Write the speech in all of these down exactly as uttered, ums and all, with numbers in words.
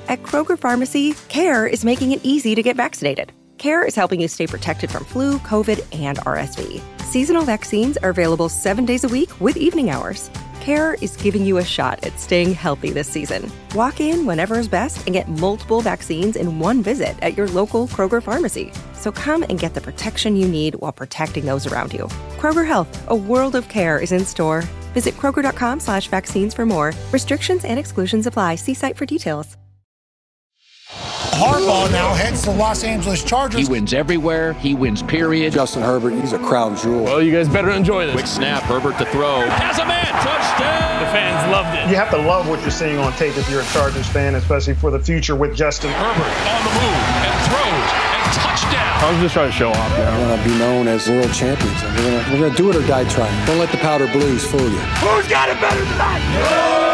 At Kroger Pharmacy, CARE is making it easy to get vaccinated. CARE is helping you stay protected from flu, COVID, and R S V. Seasonal vaccines are available seven days a week with evening hours. CARE is giving you a shot at staying healthy this season. Walk in whenever is best and get multiple vaccines in one visit at your local Kroger Pharmacy. So come and get the protection you need while protecting those around you. Kroger Health, a world of care is in store. Visit Kroger.com slash vaccines for more. Restrictions and exclusions apply. See site for details. Harbaugh now heads to the Los Angeles Chargers. He wins everywhere. He wins, period. Justin Herbert, he's a crown jewel. Well, you guys better enjoy this. Quick snap, Herbert to throw. Has a man, touchdown! The fans loved it. You have to love what you're seeing on tape if you're a Chargers fan, especially for the future with Justin Herbert on the move and throws and touchdown. I was just trying to show off. We're going to be known as world champions. And we're going we're going to do it or die trying. Don't let the powder blues fool you. Who's got it better than that?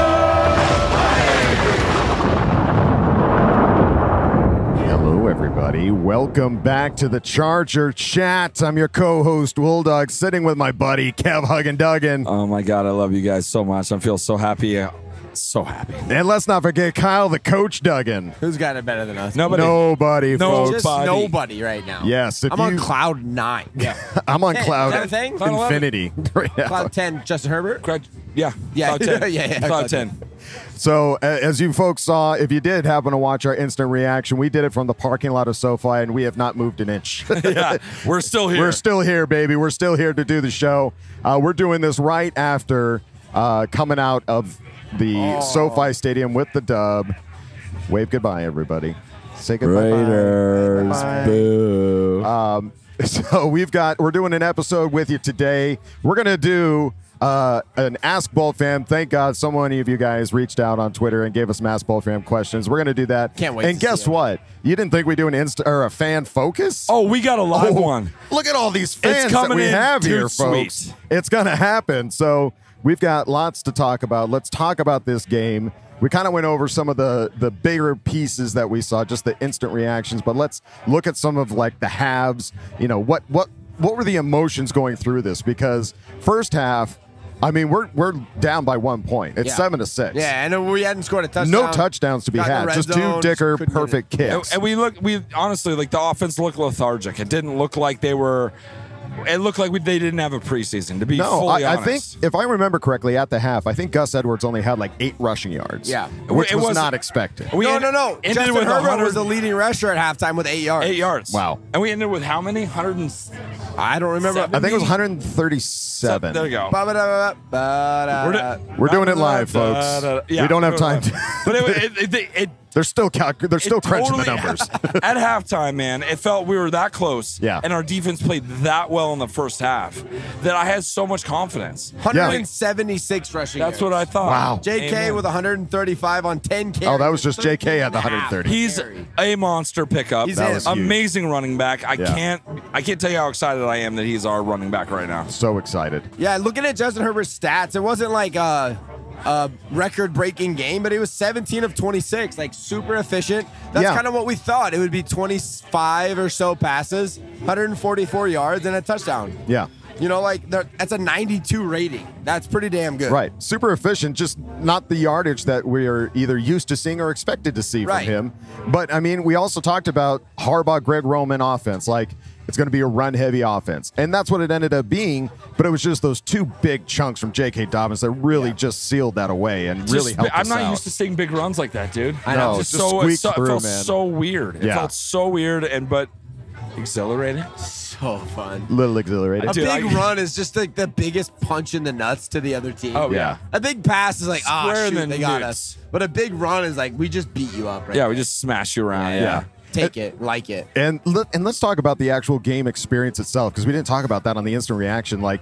Hello, everybody. Welcome back to the Charger Chat. I'm your co-host, Wolldog, sitting with my buddy, Kev Huggin Duggan. Oh, my God. I love you guys so much. I feel so happy. So happy. And let's not forget Kyle, the coach, Duggan. Who's got it better than us? Nobody. Nobody, No, folks. Just nobody right now. Yes. If I'm you, on cloud nine. Yeah. I'm on ten. cloud Is that a thing? infinity right now. Cloud ten, Justin Herbert? Cloud, yeah. Yeah. Cloud ten. yeah, yeah. Cloud, Cloud ten. So, uh, as you folks saw, if you did happen to watch our instant reaction, we did it from the parking lot of SoFi, and we have not moved an inch. Yeah, we're still here. We're still here, baby. We're still here to do the show. Uh, we're doing this right after uh, coming out of the Oh. SoFi Stadium with the dub. Wave goodbye, everybody. Say goodbye. Raiders. Bye. Boo. Um, so we've got, we're doing an episode with you today. We're going to do uh, an Ask Bolt Fam. Thank God so many of you guys reached out on Twitter and gave us some Ask Bolt Fam questions. We're going to do that. Can't wait And to guess see it. what? You didn't think we'd do an Insta or a fan focus? Oh, we got a live Oh, one. Look at all these fans that coming we in have too here, sweet. folks. It's going to happen. So we've got lots to talk about. Let's talk about this game. We kind of went over some of the, the bigger pieces that we saw, just the instant reactions, but let's look at some of like the halves. You know, what what what were the emotions going through this? Because first half, I mean, we're we're down by one point. It's Yeah. seven to six. Yeah, and we hadn't scored a touchdown. No touchdowns to be Got in the had. red Just zone, two Dicker couldn't get it. perfect And, kicks. and we look, we honestly, like the offense looked lethargic. It didn't look like they were, it looked like we, they didn't have a preseason, to be No, fully I, I honest. think if I remember correctly, at the half, I think Gus Edwards only had like eight rushing yards. Yeah. which It was was- not expected. We No, ended- no, no. ended Justin with Herbert one hundred was the leading rusher at halftime with eight yards. Eight yards. Wow. And we ended with how many? one hundred and I don't remember. I think it was one thirty-seven. There you go. Ba-ba-da-ba-ba-da. We're, We're doing it live, Da, folks. da, da. Yeah, we don't have we're time doing to. it live. But it, it, it, it, They're still calc- They're still it crunching totally- the numbers. At halftime, man, it felt we were that close. Yeah. And our defense played that well in the first half that I had so much confidence. one hundred seventy-six rushing That's yards. what I thought. Wow. J K Amen. with one hundred thirty-five on ten carries. Oh, that was just J K at the thirteen and a half. one thirty. He's Carry. a monster pickup. He's That in. was huge. amazing running back. I Yeah. can't I can't tell you how excited I am that he's our running back right now. So excited. Yeah, looking at Justin Herbert's stats, it wasn't like a, a record-breaking game, but he was seventeen of twenty-six, like super efficient. That's Yeah. kind of what we thought. It would be twenty-five or so passes, one hundred forty-four yards, and a touchdown. Yeah. You know, like they're- that's a ninety-two rating. That's pretty damn good. Right. Super efficient, just not the yardage that we are either used to seeing or expected to see Right. from him. But, I mean, we also talked about Harbaugh, Greg Roman offense. Like, it's going to be a run-heavy offense. And that's what it ended up being. But it was just those two big chunks from J K. Dobbins that really just sealed that away and really Just- helped I'm us not out. used to seeing big runs like that, dude. I know. It Just so, squeaked it, so, it through, felt man. so weird. It Yeah. felt so weird and but exhilarating. So fun. Little exhilarated. A Dude, big I- run is just like the biggest punch in the nuts to the other team. Oh, Yeah. A big pass is like, ah, Square in shoot, the they got nuts. us. But a big run is like, we just beat you up right Yeah, there. we just smash you around. Yeah, Yeah. Take it, like it. And let, and let's talk about the actual game experience itself, because we didn't talk about that on the instant reaction. Like,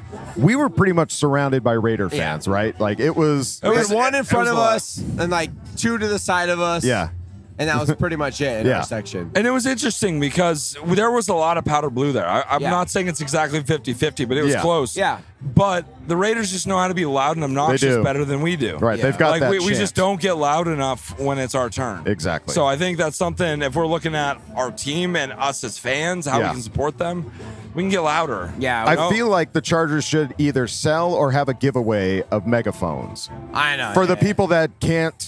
we were pretty much surrounded by Raider Yeah. fans, right? Like, it was. We had one in it front was of a lot. us and like two to the side of us. Yeah. And that was pretty much it in Yeah. our section. And it was interesting because there was a lot of powder blue there. I, I'm Yeah. not saying it's exactly fifty-fifty, but it was Yeah. close. Yeah. But the Raiders just know how to be loud and obnoxious do. better than we do. Right. Yeah. They've got like that we, we chance. just don't get loud enough when it's our turn. Exactly. So I think that's something, if we're looking at our team and us as fans, how Yeah. we can support them, we can get louder. Yeah, I No. feel like the Chargers should either sell or have a giveaway of megaphones I know. for the yeah. people that can't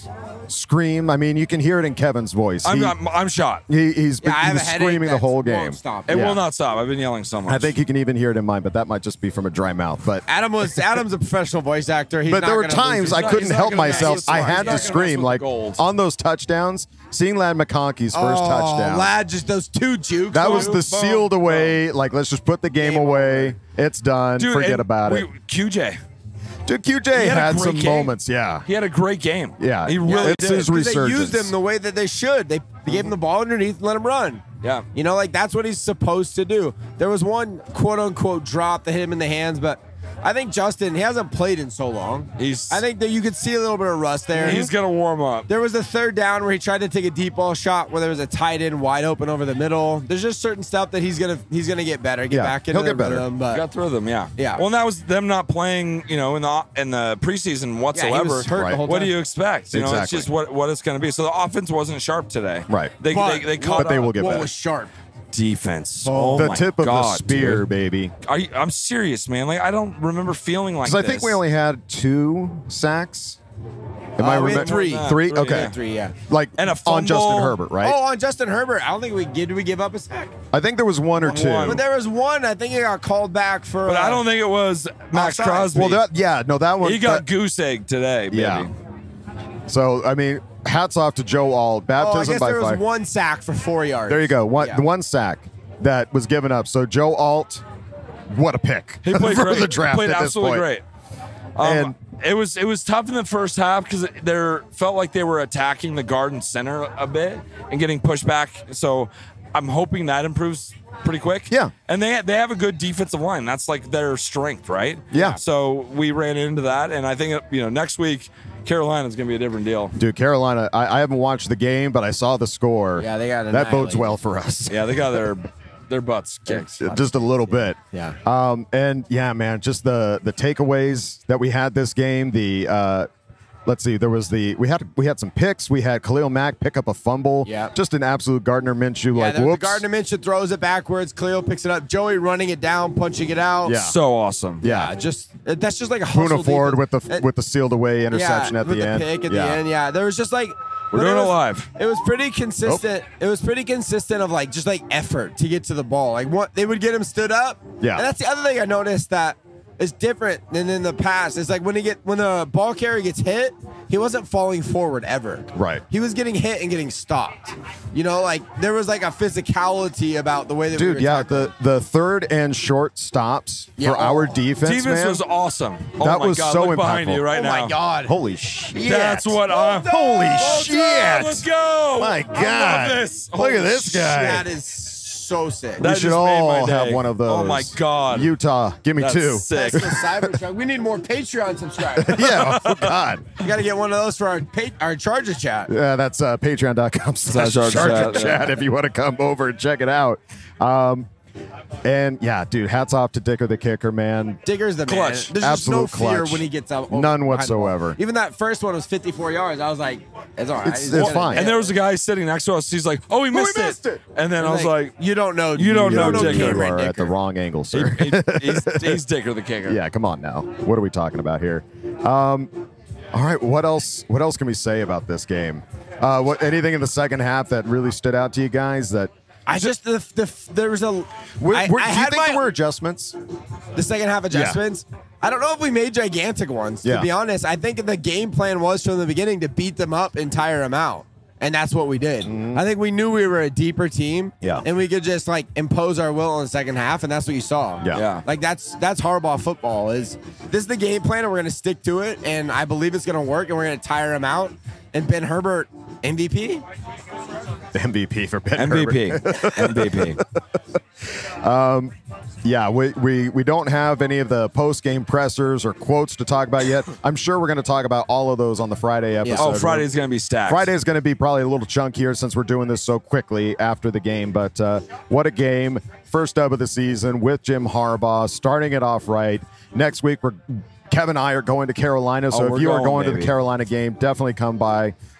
scream. I mean, you can hear it in Kevin's voice. I'm, He- I'm, I'm shot. He, he's been, Yeah, I he have was a headache screaming the that whole won't game. stop. It Yeah. will not stop. I've been yelling so much. I think you can even hear it in mine, but that might just be from a dry mouth. But Adam was Adam's a professional voice actor. He's but not there were gonna times lose. I not- couldn't he's not help gonna mess myself. with- I he's had not to gonna mess scream with like the gold. on those touchdowns. Seeing Lad McConkey's first oh, touchdown. Lad, just those two jukes. That was Boom, the boom, sealed boom. away. Like, let's just put the game, Game away. It's done. Dude, Forget and about we, it. Q J. Dude, Q J He had a had great some game. moments. Yeah. He had a great game. Yeah. He Yeah, really it's did. his 'Cause they resurgence. used him the way that they should. They, they gave him the ball underneath and let him run. Yeah. You know, like that's what he's supposed to do. There was one quote unquote drop that hit him in the hands, but I think Justin, he hasn't played in so long. He's- I think that you could see a little bit of rust there. He's going to warm up. There was a third down where he tried to take a deep ball shot where there was a tight end wide open over the middle. There's just certain stuff that he's gonna he's gonna get better, get Yeah, back into he'll get the better. rhythm. But Got through them, yeah. Yeah. Well, and that was them not playing, you know, in the in the preseason whatsoever. was hurt the Right. whole What do time. you expect? You know, it's Exactly. just what, what it's going to be. So the offense wasn't sharp today. Right. They But- they, they caught But they up. will get what better. was sharp? Defense. Oh, the my tip of God, the spear, dude. baby. Are you, I'm serious, man. Like I don't remember feeling like Because I this. think we only had two sacks. Am I Uh, we had remembering? three. Three? Three, Okay. yeah. Three, yeah. Like And a on Justin fumble. Herbert, right? Oh, on Justin Herbert. I don't think we did. we give up a sack? I think there was one or two. One. But there was one. I think he got called back for. But uh, I don't think it was Max Offside. Crosby. Well, that yeah, no, that one. he got that- goose egg today, baby. Yeah. So I mean, hats off to Joe Alt. Oh, I Baptism guess by there was fire. one sack for four yards. There you go. One Yeah. the one sack that was given up. So Joe Alt, what a pick He played for great. the draft He played at this absolutely point. great. Um, And- it was it was tough in the first half because there felt like they were attacking the Garden Center a bit and getting pushed back. So I'm hoping that improves pretty quick. Yeah. And they they have a good defensive line. That's like their strength, right? Yeah. So we ran into that, and I think you know next week Carolina's going to be a different deal. Dude, Carolina. I, I haven't watched the game, but I saw the score. Yeah, they got that bodes annihilated. well for us. Yeah, they got their their butts kicked. Just a little bit. Yeah. Um, and yeah, man, just the the takeaways that we had this game. The uh, let's see, there was the we had we had some picks. We had Khalil Mack pick up a fumble. Yeah. Just an absolute Gardner Minshew. Yeah, like the, the whoops. Gardner Minshew throws it backwards. Cleo picks it up. Joey running it down, punching it out. Yeah. So awesome. Yeah. Yeah, just that's just like a hustle. Puna Ford with defense. the Uh, with the sealed away interception yeah, at with the, the end. pick at yeah. the end. Yeah, there was just like We're but doing it it was, live. It was pretty consistent. It was pretty consistent of like just like effort to get to the ball. Like what they would get him stood up. Yeah. and that's the other thing I noticed that is different than in the past. It's like when he get when the ball carrier gets hit, he wasn't falling forward ever. Right. He was getting hit and getting stopped. You know, like there was like a physicality about the way that we Dude, were yeah, tackling. the the third and short stops Yeah. for our Oh. defense, Defense man. was awesome. Oh That my was God, so look behind impactful. you right Oh now. my God. Holy shit. That's what I'm. Holy Well shit. done, let's go. My I God. love this. Look at Holy this guy. That is so sick. we That should just made my all have day. one of those. Oh my God. Utah, give me That's two. sick. Texas Cybertruck. We need more Patreon subscribers. Yeah, oh God. We got to get one of those for our pa- our Charger chat. Yeah, that's uh, patreon.com slash Charger Charger Chat, Chat yeah. if you want to come over and check it out. Um, and yeah, dude, hats off to Dicker the kicker, man. Digger's the man. Clutch. There's just no Absolute fear clutch. when he gets out. None behind the ball. whatsoever. Even that first one was fifty-four yards. I was like, it's all right. It's- He's it's gonna- fine. And there was a guy sitting next to us. He's like, "Oh, he missed, missed it." And then I was like, you don't know. You don't know Dicker. You Cameron are at the Dicker. wrong angle, he, sir. he- he's, he's Dicker the kicker." Yeah, come on now. What are we talking about here? Um, all right, what else? What else can we say about this game? Uh, what anything in the second half that really stood out to you guys? That I just the, the there was a. were, I- were- I do you had think my- there were adjustments? the second half adjustments. I don't know if we made gigantic ones. Yeah. To be honest, I think the game plan was from the beginning to beat them up and tire them out, and that's what we did. I think we knew we were a deeper team, Yeah. and we could just like impose our will in the second half, and that's what you saw. Yeah. Yeah. Like that's that's Harbaugh football. Is this is the game plan, and we're gonna stick to it, and I believe it's gonna work, and we're gonna tire them out. And Ben Herbert, M V P. The M V P for Ben M V P. Herbert. M V P. Yeah, we, we we don't have any of the post game pressers or quotes to talk about yet. I'm sure we're going to talk about all of those on the Friday episode. Oh, Friday's going to be stacked. Friday is going to be probably a little chunkier since we're doing this so quickly after the game. But uh, what a game. First dub of the season with Jim Harbaugh, starting it off right. Next week, we're Kevin and I are going to Carolina. So Oh, if we're you are going, going to baby. the Carolina game, definitely come by.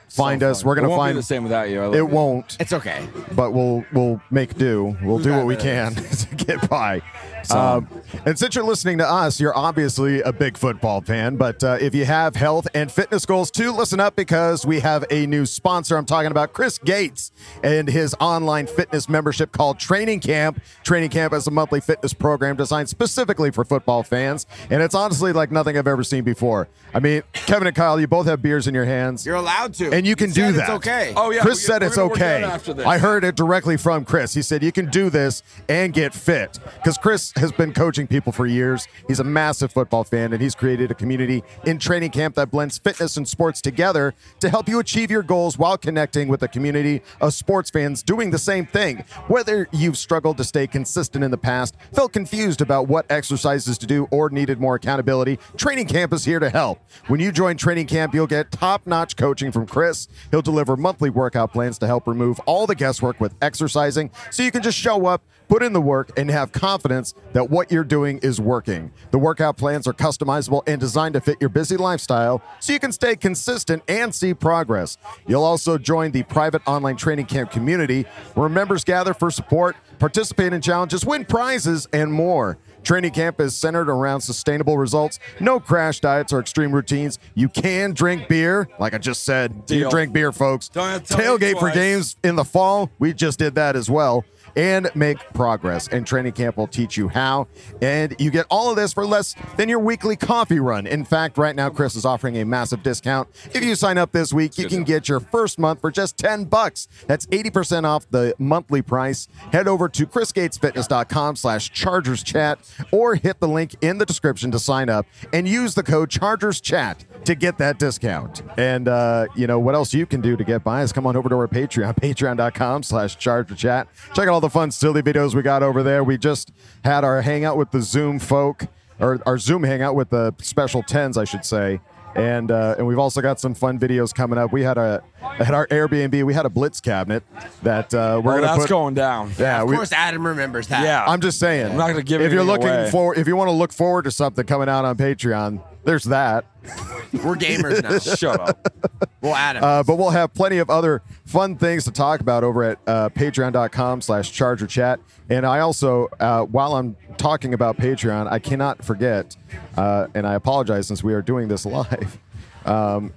find So us. fun. We're gonna It won't be find the same without you. I love It you. won't. It's okay. But we'll we'll make do. We'll do what we got can to get by. Um, and since you're listening to us, you're obviously a big football fan. But uh, if you have health and fitness goals too, listen up because we have a new sponsor. I'm talking about Chris Gates and his online fitness membership called Training Camp. Training Camp is a monthly fitness program designed specifically for football fans, and it's honestly like nothing I've ever seen before. I mean, Kevin and Kyle, you both have beers in your hands. You're allowed to. And you can He do said that. It's okay. Oh yeah, Chris we- said we're it's gonna work okay. out after this. I heard it directly from Chris. He said you can do this and get fit because Chris has been coaching people for years. He's a massive football fan, and he's created a community in Training Camp that blends fitness and sports together to help you achieve your goals while connecting with a community of sports fans doing the same thing. Whether you've struggled to stay consistent in the past, felt confused about what exercises to do, or needed more accountability, Training Camp is here to help. When you join Training Camp, you'll get top-notch coaching from Chris. He'll deliver monthly workout plans to help remove all the guesswork with exercising so you can just show up, put in the work, and have confidence that what you're doing is working. The workout plans are customizable and designed to fit your busy lifestyle so you can stay consistent and see progress. You'll also join the private online Training Camp community where members gather for support, participate in challenges, win prizes, and more. Training Camp is centered around sustainable results, no crash diets or extreme routines. You can drink beer, like I just said. You Deal. drink beer, folks. Don't have to tell me Tailgate for twice. games in the fall. We just did that as well. And make progress. And Training Camp will teach you how. And you get all of this for less than your weekly coffee run. In fact, right now, Chris is offering a massive discount. If you sign up this week, you can get your first month for just ten bucks. That's eighty percent off the monthly price. Head over to chrisgatesfitness.com slash Chargers Chat or hit the link in the description to sign up and use the code Chargers Chat to get that discount. And, uh, you know, what else you can do to get by is come on over to our Patreon, patreon.com slash Charger Chat. Check out all the fun, silly videos we got over there. We just had our hangout with the Zoom folk, or our Zoom hangout with the special tens, I should say. And uh, and we've also got some fun videos coming up. We had a at our Airbnb, we had a Blitz cabinet that uh, we're Oh, gonna that's put. going down. Yeah, Of we, course, Adam remembers that. Yeah. I'm just saying. I'm not gonna give If you're anything looking away. for, if you want to look forward to something coming out on Patreon, there's that. We're gamers now. Shut up. Well, Adam. Uh, but we'll have plenty of other fun things to talk about over at uh, patreon.com slash charger chat. And I also, uh, while I'm talking about Patreon, I cannot forget, uh, and I apologize since we are doing this live, um,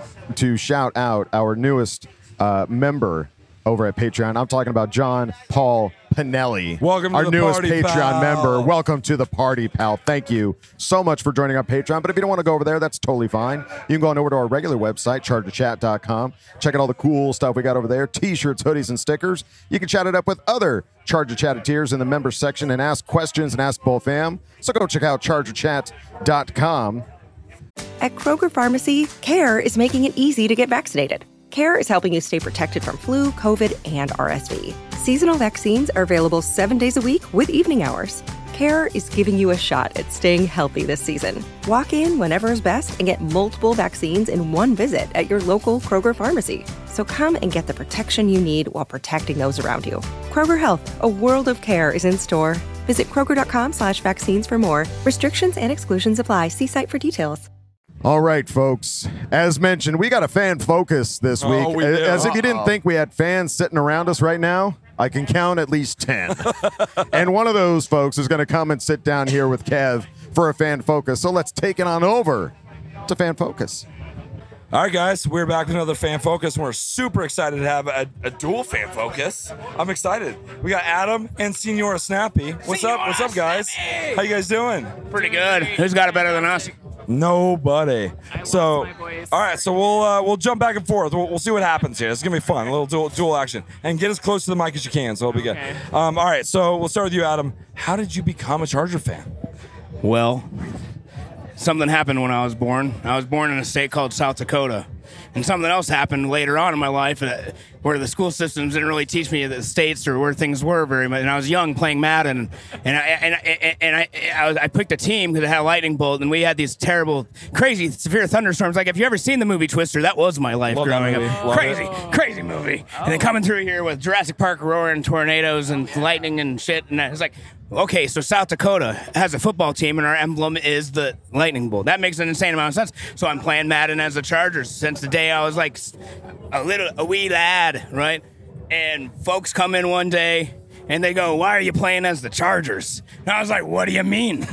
to shout out our newest uh, member over at Patreon. I'm talking about John Paul Pinelli. Welcome to our the newest party, Patreon pal. member. Welcome to the party, pal. Thank you so much for joining our Patreon. But if you don't want to go over there, that's totally fine. You can go on over to our regular website, charger chat dot com. Check out all the cool stuff we got over there. T-shirts, hoodies, and stickers. You can chat it up with other Charger Chatteteers in the members section and ask questions and ask Bull Fam. So go check out charger chat dot com. At Kroger Pharmacy, CARE is making it easy to get vaccinated. CARE is helping you stay protected from flu, COVID, and R S V. Seasonal vaccines are available seven days a week with evening hours. CARE is giving you a shot at staying healthy this season. Walk in whenever is best and get multiple vaccines in one visit at your local Kroger Pharmacy. So come and get the protection you need while protecting those around you. Kroger Health, a world of care, is in store. Visit kroger.com slash vaccines for more. Restrictions and exclusions apply. See site for details. All right, folks. As mentioned, we got a fan focus this Oh, week. we do. As if you didn't Uh-oh. think we had fans sitting around us right now, I can count at least ten. And one of those folks is going to come and sit down here with Kev for a fan focus. So let's take it on over to fan focus. All right, guys, we're back with another fan focus, and we're super excited to have a, a dual fan focus. I'm excited. We got Adam and Senora Snappy. What's up? What's up, guys? How you guys doing? Pretty good. Who's got it better than us? Nobody. So, all right, so we'll uh, we'll jump back and forth. We'll, we'll see what happens here. It's gonna be fun. A little dual, dual action, and get as close to the mic as you can, so it'll be good. Um, all right, so we'll start with you, Adam. How did you become a Charger fan? Well, something happened when I was born. I was born in a state called South Dakota. And something else happened later on in my life uh, where the school systems didn't really teach me the states or where things were very much. And I was young playing Madden, and I and I, and I I, was, I picked a team because it had a lightning bolt, and we had these terrible, crazy, severe thunderstorms. Like if you ever seen the movie Twister, that was my life Love that growing movie. up. Love Crazy, it. crazy. movie. Oh. And then coming through here with Jurassic Park roaring tornadoes and lightning and shit. And I was like, okay, so South Dakota has a football team and our emblem is the lightning bolt. That makes an insane amount of sense. So I'm playing Madden as the Chargers since the day I was like a little, a wee lad, right? And folks come in one day and they go, why are you playing as the Chargers? And I was like, what do you mean?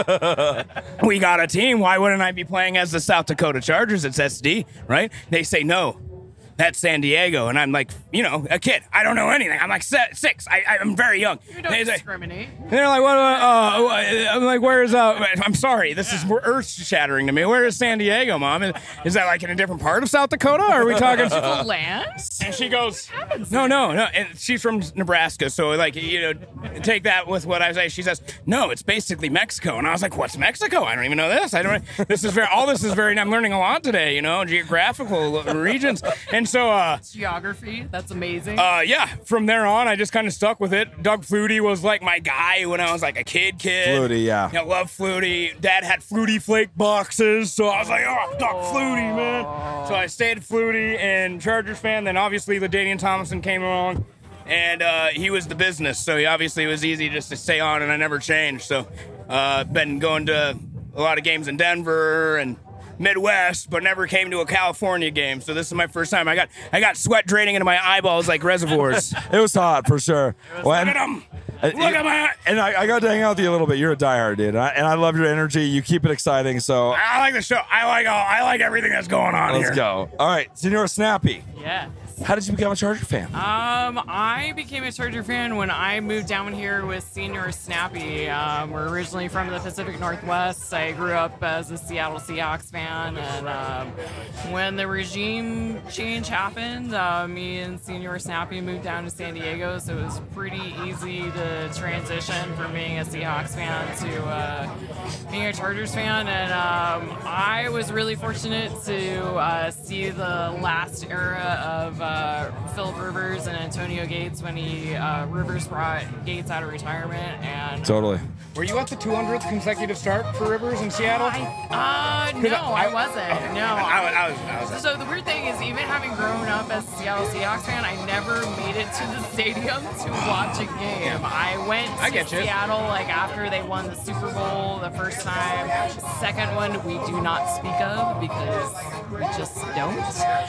We got a team. Why wouldn't I be playing as the South Dakota Chargers? It's S D, right? They say, no, that's San Diego. And I'm like, you know, a kid. I don't know anything. I'm like six. I, I'm very young. You don't they discriminate. Say, they're like, what? Uh, uh, I'm like, where's, uh, I'm sorry. This is earth shattering to me. Where is San Diego, Mom? Is, is that like in a different part of South Dakota? Or are we talking? The land? And she goes, no, no, no. And she's from Nebraska. So, like, you know, take that with what I say. She says, no, it's basically Mexico. And I was like, what's Mexico? I don't even know this. I don't, this is very, all this is very, I'm learning a lot today, you know, geographical regions. And so, uh, geography, that's amazing. Uh, yeah, from there on, I just kind of stuck with it. Doug Flutie was like my guy when I was like a kid, kid. Flutie, yeah. I love Flutie. Dad had Flutie Flake boxes, so I was like, oh, Doug Flutie, man. So I stayed Flutie and Chargers fan. Then obviously LaDainian Tomlinson came along, and uh, he was the business, so he obviously it was easy just to stay on, and I never changed. So uh, been going to a lot of games in Denver and Midwest, but never came to a California game. So this is my first time. I got I got sweat draining into my eyeballs like reservoirs. It was hot for sure. Well, look at them. Look at my. And I, I got to hang out with you a little bit. You're a diehard, dude, and I, and I love your energy. You keep it exciting. So I like the show. I like all. I like everything that's going on let's here. go. All right, Senor Snappy. Yeah. How did you become a Charger fan? Um, I became a Charger fan when I moved down here with Senior Snappy. Um, we're originally from the Pacific Northwest. I grew up as a Seattle Seahawks fan, and um, when the regime change happened, uh, me and Senior Snappy moved down to San Diego, so it was pretty easy to transition from being a Seahawks fan to uh, being a Chargers fan. And um, I was really fortunate to uh, see the last era of uh, Uh, Philip Rivers and Antonio Gates when he uh, Rivers brought Gates out of retirement. And totally. Were you at the two hundredth consecutive start for Rivers in Seattle? I, uh, no, I, I wasn't. Okay. No. I, I, was, I was. So the weird thing is, even having grown up as a Seattle Seahawks fan, I never made it to the stadium to watch a game. I went to I get you. Seattle like after they won the Super Bowl the first time. Second one we do not speak of because we just don't.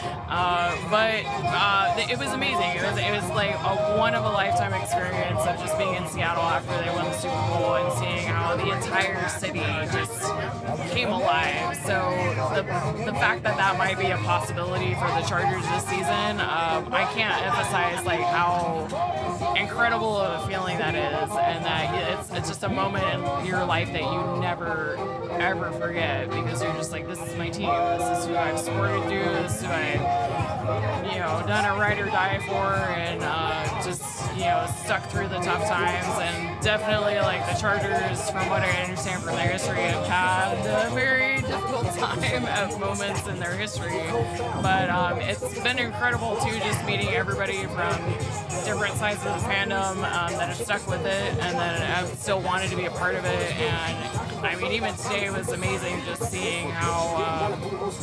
Uh, but uh, it was amazing. It was it was like a one of a lifetime experience of just being in Seattle after they won the Super Bowl and seeing how the entire city just came alive. So the the fact that that might be a possibility for the Chargers this season, um, I can't emphasize like how incredible of a feeling that is, and that it's it's just a moment in your life that you never ever forget because you're just like, this is my team, this is who I've supported to, this is who I've you know done a ride or die for, and uh, just you know stuck through the tough times. And definitely like the Chargers, from what I understand from their history, have had a very difficult time at moments in their history. But um, it's been incredible too, just meeting everybody from different sides of the fandom um, that have stuck with it and that have still wanted to be a part of it. And I mean, even today it was amazing just seeing how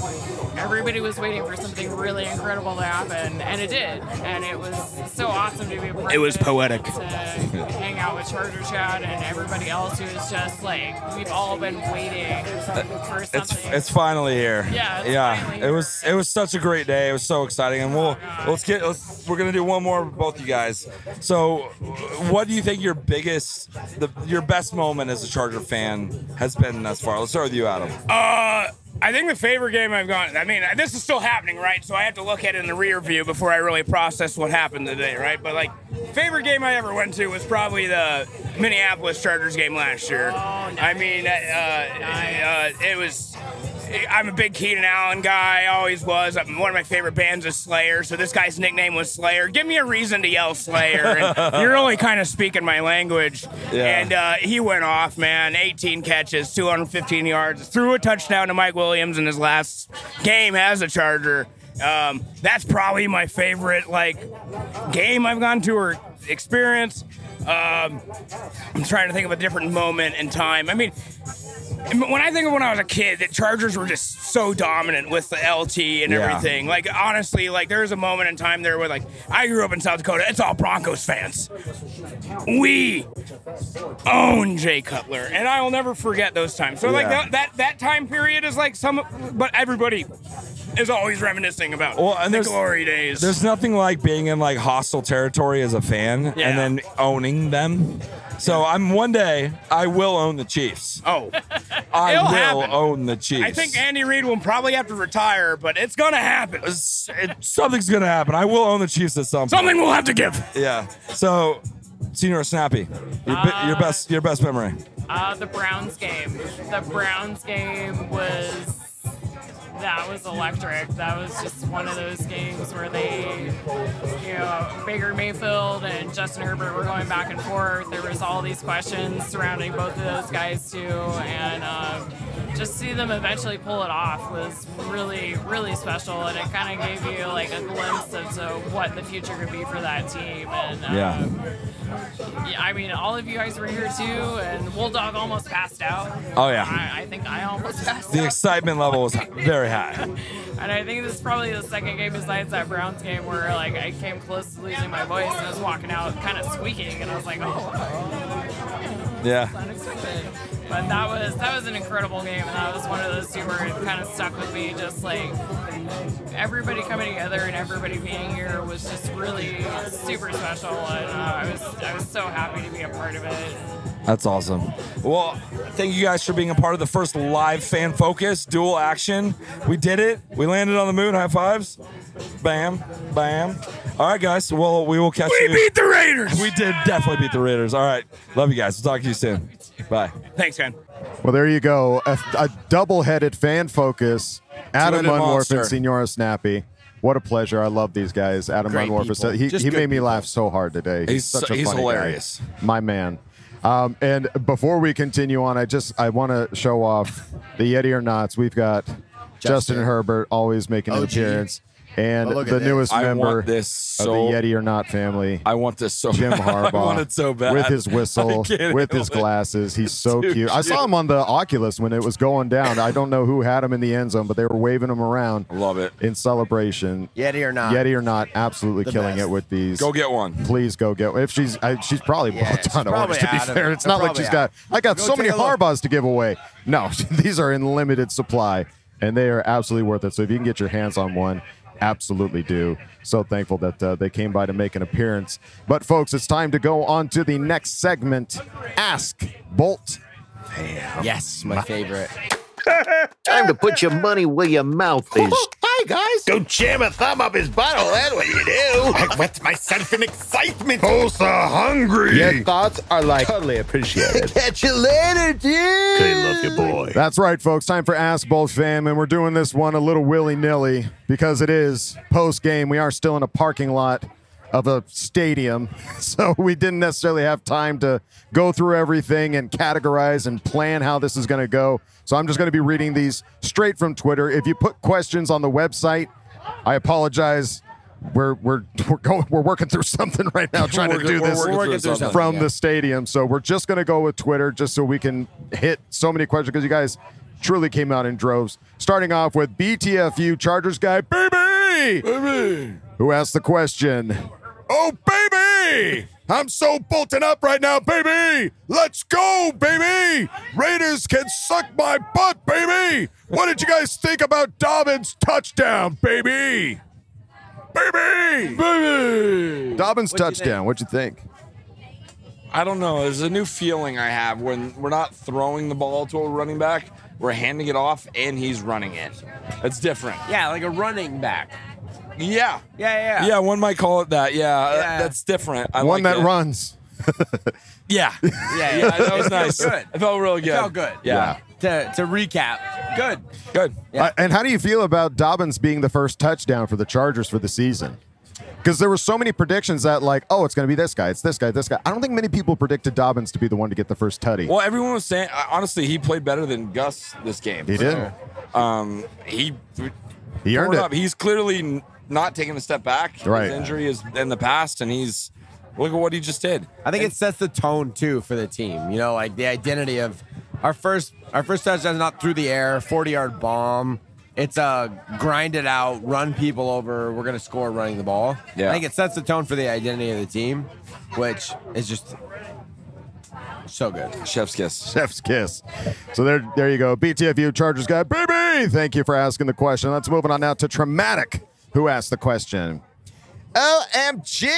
um, everybody was waiting for something really incredible to happen, and it did. And it was so awesome to be a part of it. It was poetic. To hang out with Charger Chad and everybody else who is just like, we've all been waiting for something. It's it's finally here. Yeah, it's yeah. finally It here. was it was such a great day. It was so exciting, and we'll let's get let's we're gonna do one more with both you guys. So, what do you think your biggest, the your best moment as a Charger fan has been thus far? Let's start with you, Adam. Uh, I think the favorite game I've gone. I mean, this is still happening, right? So I have to look at it in the rear view before I really process what happened today, right? But like, favorite game I ever went to was probably the Minneapolis Chargers game last year. Oh, nice. I mean, uh, uh, it was. I'm a big Keenan Allen guy, always was. One of my favorite bands is Slayer, so this guy's nickname was Slayer. Give me a reason to yell Slayer. And you're only kind of speaking my language. Yeah. And uh, he went off, man. eighteen catches, two hundred fifteen yards, threw a touchdown to Mike Williams in his last game as a Charger. Um, that's probably my favorite like game I've gone to or experience. Um, I'm trying to think of a different moment in time. I mean, when I think of when I was a kid, the Chargers were just so dominant with the L T and Yeah. everything. Like, honestly, like, there was a moment in time there where, like, I grew up in South Dakota. It's all Broncos fans. We own Jay Cutler, and I will never forget those times. So, like, Yeah. that, that that time period is like some, but everybody is always reminiscing about Well, and the there's- glory days. There's nothing like being in like hostile territory as a fan Yeah. and then owning them. So I'm one day I will own the Chiefs. Oh, I it'll will happen. own the Chiefs. I think Andy Reid will probably have to retire, but it's gonna happen. It's- it- something's gonna happen. I will own the Chiefs at some point. Something will have to give. Yeah. So, Senior Snappy, your, bi- your best your best memory. Uh, the Browns game. The Browns game was that was electric. That was just one of those games where they, you know, Baker Mayfield and Justin Herbert were going back and forth. There was all these questions surrounding both of those guys too, and um, just see them eventually pull it off was really, really special, and it kind of gave you like a glimpse into what the future could be for that team. And um, Yeah. yeah, I mean, all of you guys were here too, and Wolf Dog almost passed out. Oh, yeah. I, I think I almost passed The out. excitement level was very high. And I think this is probably the second game besides that Browns game where like I came close to losing my voice and I was walking out kind of squeaking, and I was like, oh, wow. Yeah. Unexpected. But that was that was an incredible game, and that was one of those two where it kind of stuck with me. Just like everybody coming together and everybody being here was just really super special, and uh, I was I was so happy to be a part of it. That's awesome. Well, thank you guys for being a part of the first live fan focus dual action. We did it. We landed on the moon. High fives. Bam, bam. All right, guys. Well, we will catch We you. beat the Raiders. We did definitely beat the Raiders. All right. Love you guys. We'll talk to you soon. Bye. Thanks, man. Well, there you go. A, a double-headed fan focus. Adam Two-headed Munworth monster. and Senora Snappy. What a pleasure. I love these guys. Adam Great Munworth. is- people. He, Just he good made me people. laugh so hard today. He's, He's such so- a he's funny guy. hilarious. My man. Um, and before we continue on, I just I want to show off the Yeti or Nots. We've got Justin, Justin. Herbert always making an O G. appearance. And Oh, look at the this. newest I member want this of so- the Yeti or Not family, I want this so Jim bad. Harbaugh. I want it so bad. With his whistle, I can't with handle his it. glasses. He's so Too cute. I saw cute. him on the Oculus when it was going down. I don't know who had him in the end zone, but they were waving him around Love it. in celebration. Yeti or not. Yeti or Not, absolutely The killing best. it with these. Go get one. Please go get one. If she's, I, she's probably Yeah, bought a she's ton of probably orders. To be out of fair, it. it's They're not like probably she's got. out. I got Go so many take a look. Harbaughs to give away. No, these are in limited supply, and they are absolutely worth it. So if you can get your hands on one, absolutely do. So thankful that uh, they came by to make an appearance. But folks, it's time to go on to the next segment. Ask Bolt. Yes, my favorite. Time to put your money where your mouth is. Hi, guys. Don't jam a thumb up his butthole. That's what you do. I wet myself in excitement. Tulsa hungry. Your thoughts are like totally appreciated. Catch you later, dude. Okay, love you, boy. That's right, folks. Time for Ask Bolt Fam, and we're doing this one a little willy-nilly because it is post-game. We are still in a parking lot of a stadium, so we didn't necessarily have time to go through everything and categorize and plan how this is going to go. So I'm just going to be reading these straight from Twitter. If you put questions on the website, I apologize. We're we're we're going we're working through something right now, trying to We're- do we're this working through something, from yeah. the stadium. So we're just going to go with Twitter, just so we can hit so many questions because you guys truly came out in droves. Starting off with B T F U Chargers guy, baby, baby, who asked the question. Oh, baby! I'm so bolting up right now, baby! Let's go, baby! Raiders can suck my butt, baby! What did you guys think about Dobbins' touchdown, baby? Baby! Baby! Dobbins' What'd you touchdown, what'd you think? I don't know. There's a new feeling I have when we're not throwing the ball to a running back. We're handing it off, and he's running it. It's different. Yeah, like a running back. Yeah. Yeah, yeah. Yeah, one might call it that. Yeah, uh, Yeah. that's different. I One like that it. runs. Yeah. Yeah, Yeah, that was It felt nice. Good. It felt really good. It felt good. Yeah. To to recap, good. Good. Yeah. Uh, and how do you feel about Dobbins being the first touchdown for the Chargers for the season? Because there were so many predictions that, like, oh, it's going to be this guy, it's this guy, this guy. I don't think many people predicted Dobbins to be the one to get the first tutty. Well, everyone was saying, uh, honestly, he played better than Gus this game. He did. Um, he He earned tore it. up. He's clearly n- not taking a step back. Right. His injury is in the past, and he's look at what he just did. I think it sets the tone too for the team. You know, like the identity of Our first our first touchdown is not through the air, forty-yard bomb. It's a grind it out, run people over. We're gonna score running the ball. Yeah. I think it sets the tone for the identity of the team, which is just so good. Chef's kiss. Chef's kiss. So there, there you go. B T F U Chargers guy, baby. Thank you for asking the question. Let's move on now to Traumatic, who asked the question. O M G!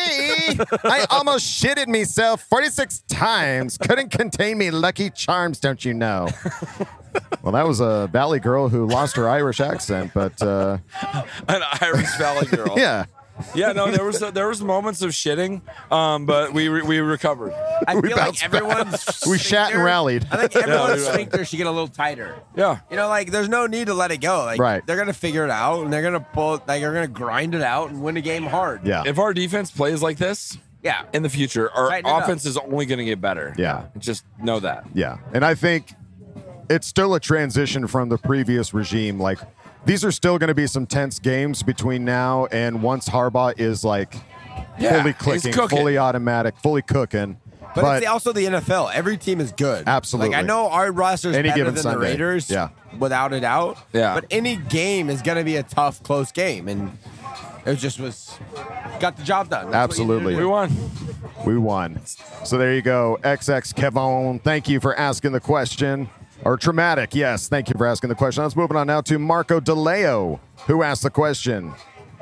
I almost shitted myself forty-six times. Couldn't contain me, Lucky Charms, don't you know? Well, that was a Valley girl who lost her Irish accent, but uh, An Irish Valley girl. yeah. Yeah, no, there was there was moments of shitting, um, but we re- we recovered. I We feel bounced like back. everyone's We shat and sphincter- rallied. I think everyone's Yeah, we- sphincter should get a little tighter. Yeah. You know, like there's no need to let it go. Like Right. they're gonna figure it out and they're gonna pull like they're gonna grind it out and win a game hard. Yeah. If our defense plays like this Yeah. in the future, our Tighten it up. offense is only going to get better. Yeah. Just know that. Yeah. And I think it's still a transition from the previous regime. Like, these are still going to be some tense games between now and once Harbaugh is like Yeah, fully he's clicking, cooking. fully automatic, fully cooking. But, it's the, also the N F L. Every team is good. Absolutely. Like I know our roster's Any better given than Sunday. the Raiders. Yeah. Without a doubt. Yeah. But any game is gonna be a tough, close game. And it just was got the job done. That's what you Absolutely. need to We do. won. We won. So there you go. X X Kevon, thank you for asking the question. Or Traumatic, yes, thank you for asking the question. Let's move on now to Marco DeLeo, who asked the question.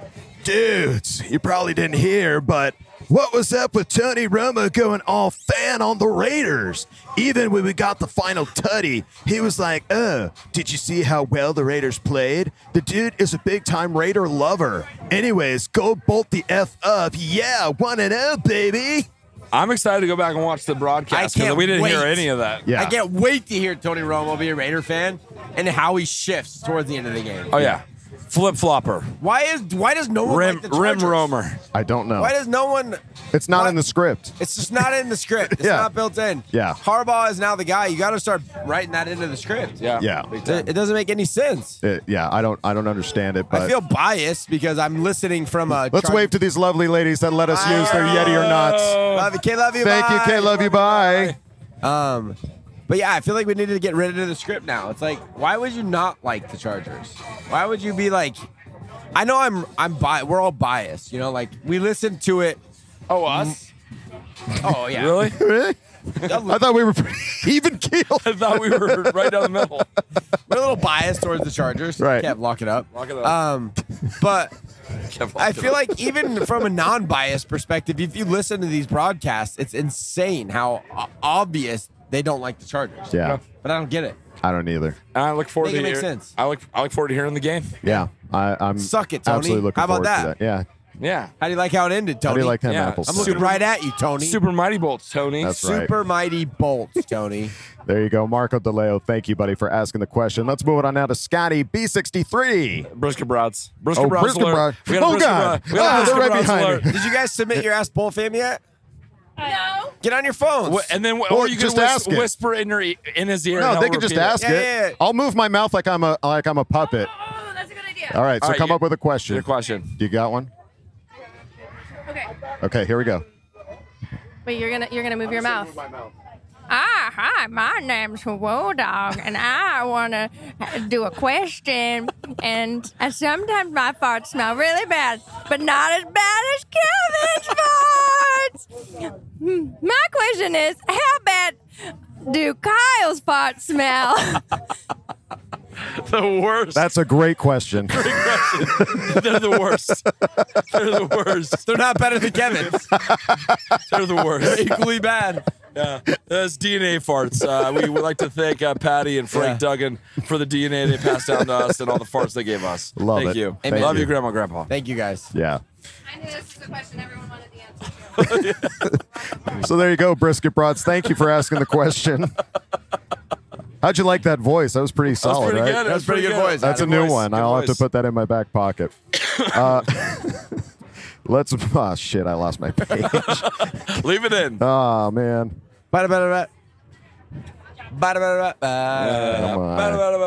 Dudes, you probably didn't hear, but what was up with Tony Romo going all fan on the Raiders? Even when we got the final tutty, he was like, oh, did you see how well the Raiders played? The dude is a big-time Raider lover. Anyways, go bolt the F up. Yeah, one and oh, baby. I'm excited to go back and watch the broadcast I can't because we didn't hear wait. any of that. Yeah. I can't wait to hear Tony Romo be a Raider fan and how he shifts towards the end of the game. Oh yeah, flip flopper, Why is why does no one rim like the rim Chargers? roamer. I don't know. Why does no one? It's not What? in the script. It's just not in the script. It's Yeah. not built in. Yeah. Harbaugh is now the guy. You got to start writing that into the script. Yeah, Yeah. big time. It, it doesn't make any sense. It- yeah, I don't I don't understand it, but I feel biased because I'm listening from a. let's Char- wave to these lovely ladies that let us use their Yeti or not. Love you, K. Love you. Thank you, bye. K. Love you. Bye. Um, but yeah, I feel like we need to get rid of the script now. It's like, why would you not like the Chargers? Why would you be like? I know I'm I'm bi- We're all biased, you know. Like we listen to it. Oh, us? Oh yeah. Really? Really? I thought we were pretty even keeled. I thought we were right down the middle. We're a little biased towards the Chargers. Right. Can't lock it up. Lock it up. Um, but Kept I locking feel up. like even from a non-biased perspective, if you listen to these broadcasts, it's insane how o- obvious they don't like the Chargers. Yeah, But I don't get it. I don't either. And I look forward Make to it make hear- sense. I look I look forward to hearing the game. Yeah, I, I'm Suck it, Tony. absolutely looking How about forward to that? that. Yeah. Yeah. How do you like how it ended, Tony? How do you like them Yeah. apples? I'm looking Super- right at you, Tony. Super mighty bolts, Tony. That's right. Super mighty bolts, Tony. There you go, Marco DeLeo. Thank you, buddy, for asking the question. Let's move it on now to Scotty B sixty-three. Brisket brats. Brisket Oh, brats brisket alert. brats. We got a Oh, brisket God. brat- we got a Ah, brisket they're right brats behind alert. me. Did you guys submit your Ask Bowl fam yet? No. Get on your phones. Wh- And then, Well, or you just can whis- ask it. whisper in your e- in his ear. No, and they he'll can just repeat it. ask Yeah, it. yeah, yeah. I'll move my mouth like I'm a like I'm a puppet. Oh, that's a good idea. All right, so All right, come you- up with a question. Your question. Do you got one? Okay. Okay, here we go. Wait, you're gonna you're gonna move your mouth. Ah, hi, my name's Woe Dog, and I want to do a question. And I, sometimes my farts smell really bad, but not as bad as Kevin's farts. Hmm, My question is, how bad do Kyle's farts smell? The worst. That's a great question. They're the worst. They're the worst. They're not better than Kevin's. They're the worst. Equally bad. Yeah, that's D N A farts. Uh, we would like to thank uh, Patty and Frank Yeah. Duggan for the D N A they passed down to us and all the farts they gave us. Love Thank it. you. Thank Love you. you, Grandma, Grandpa. Thank you, guys. Yeah. I knew this was a question everyone wanted the answer. So there you go, Brisket Broads. Thank you for asking the question. How'd you like that voice? That was pretty solid, pretty right? good. That was pretty good voice. That's a Good new voice. one. Good I'll have to voice. put that in my back pocket. Uh, let's. Oh shit! I lost my page. Leave it in. Oh man. Bada bada bada. Bada bada bada. Come on.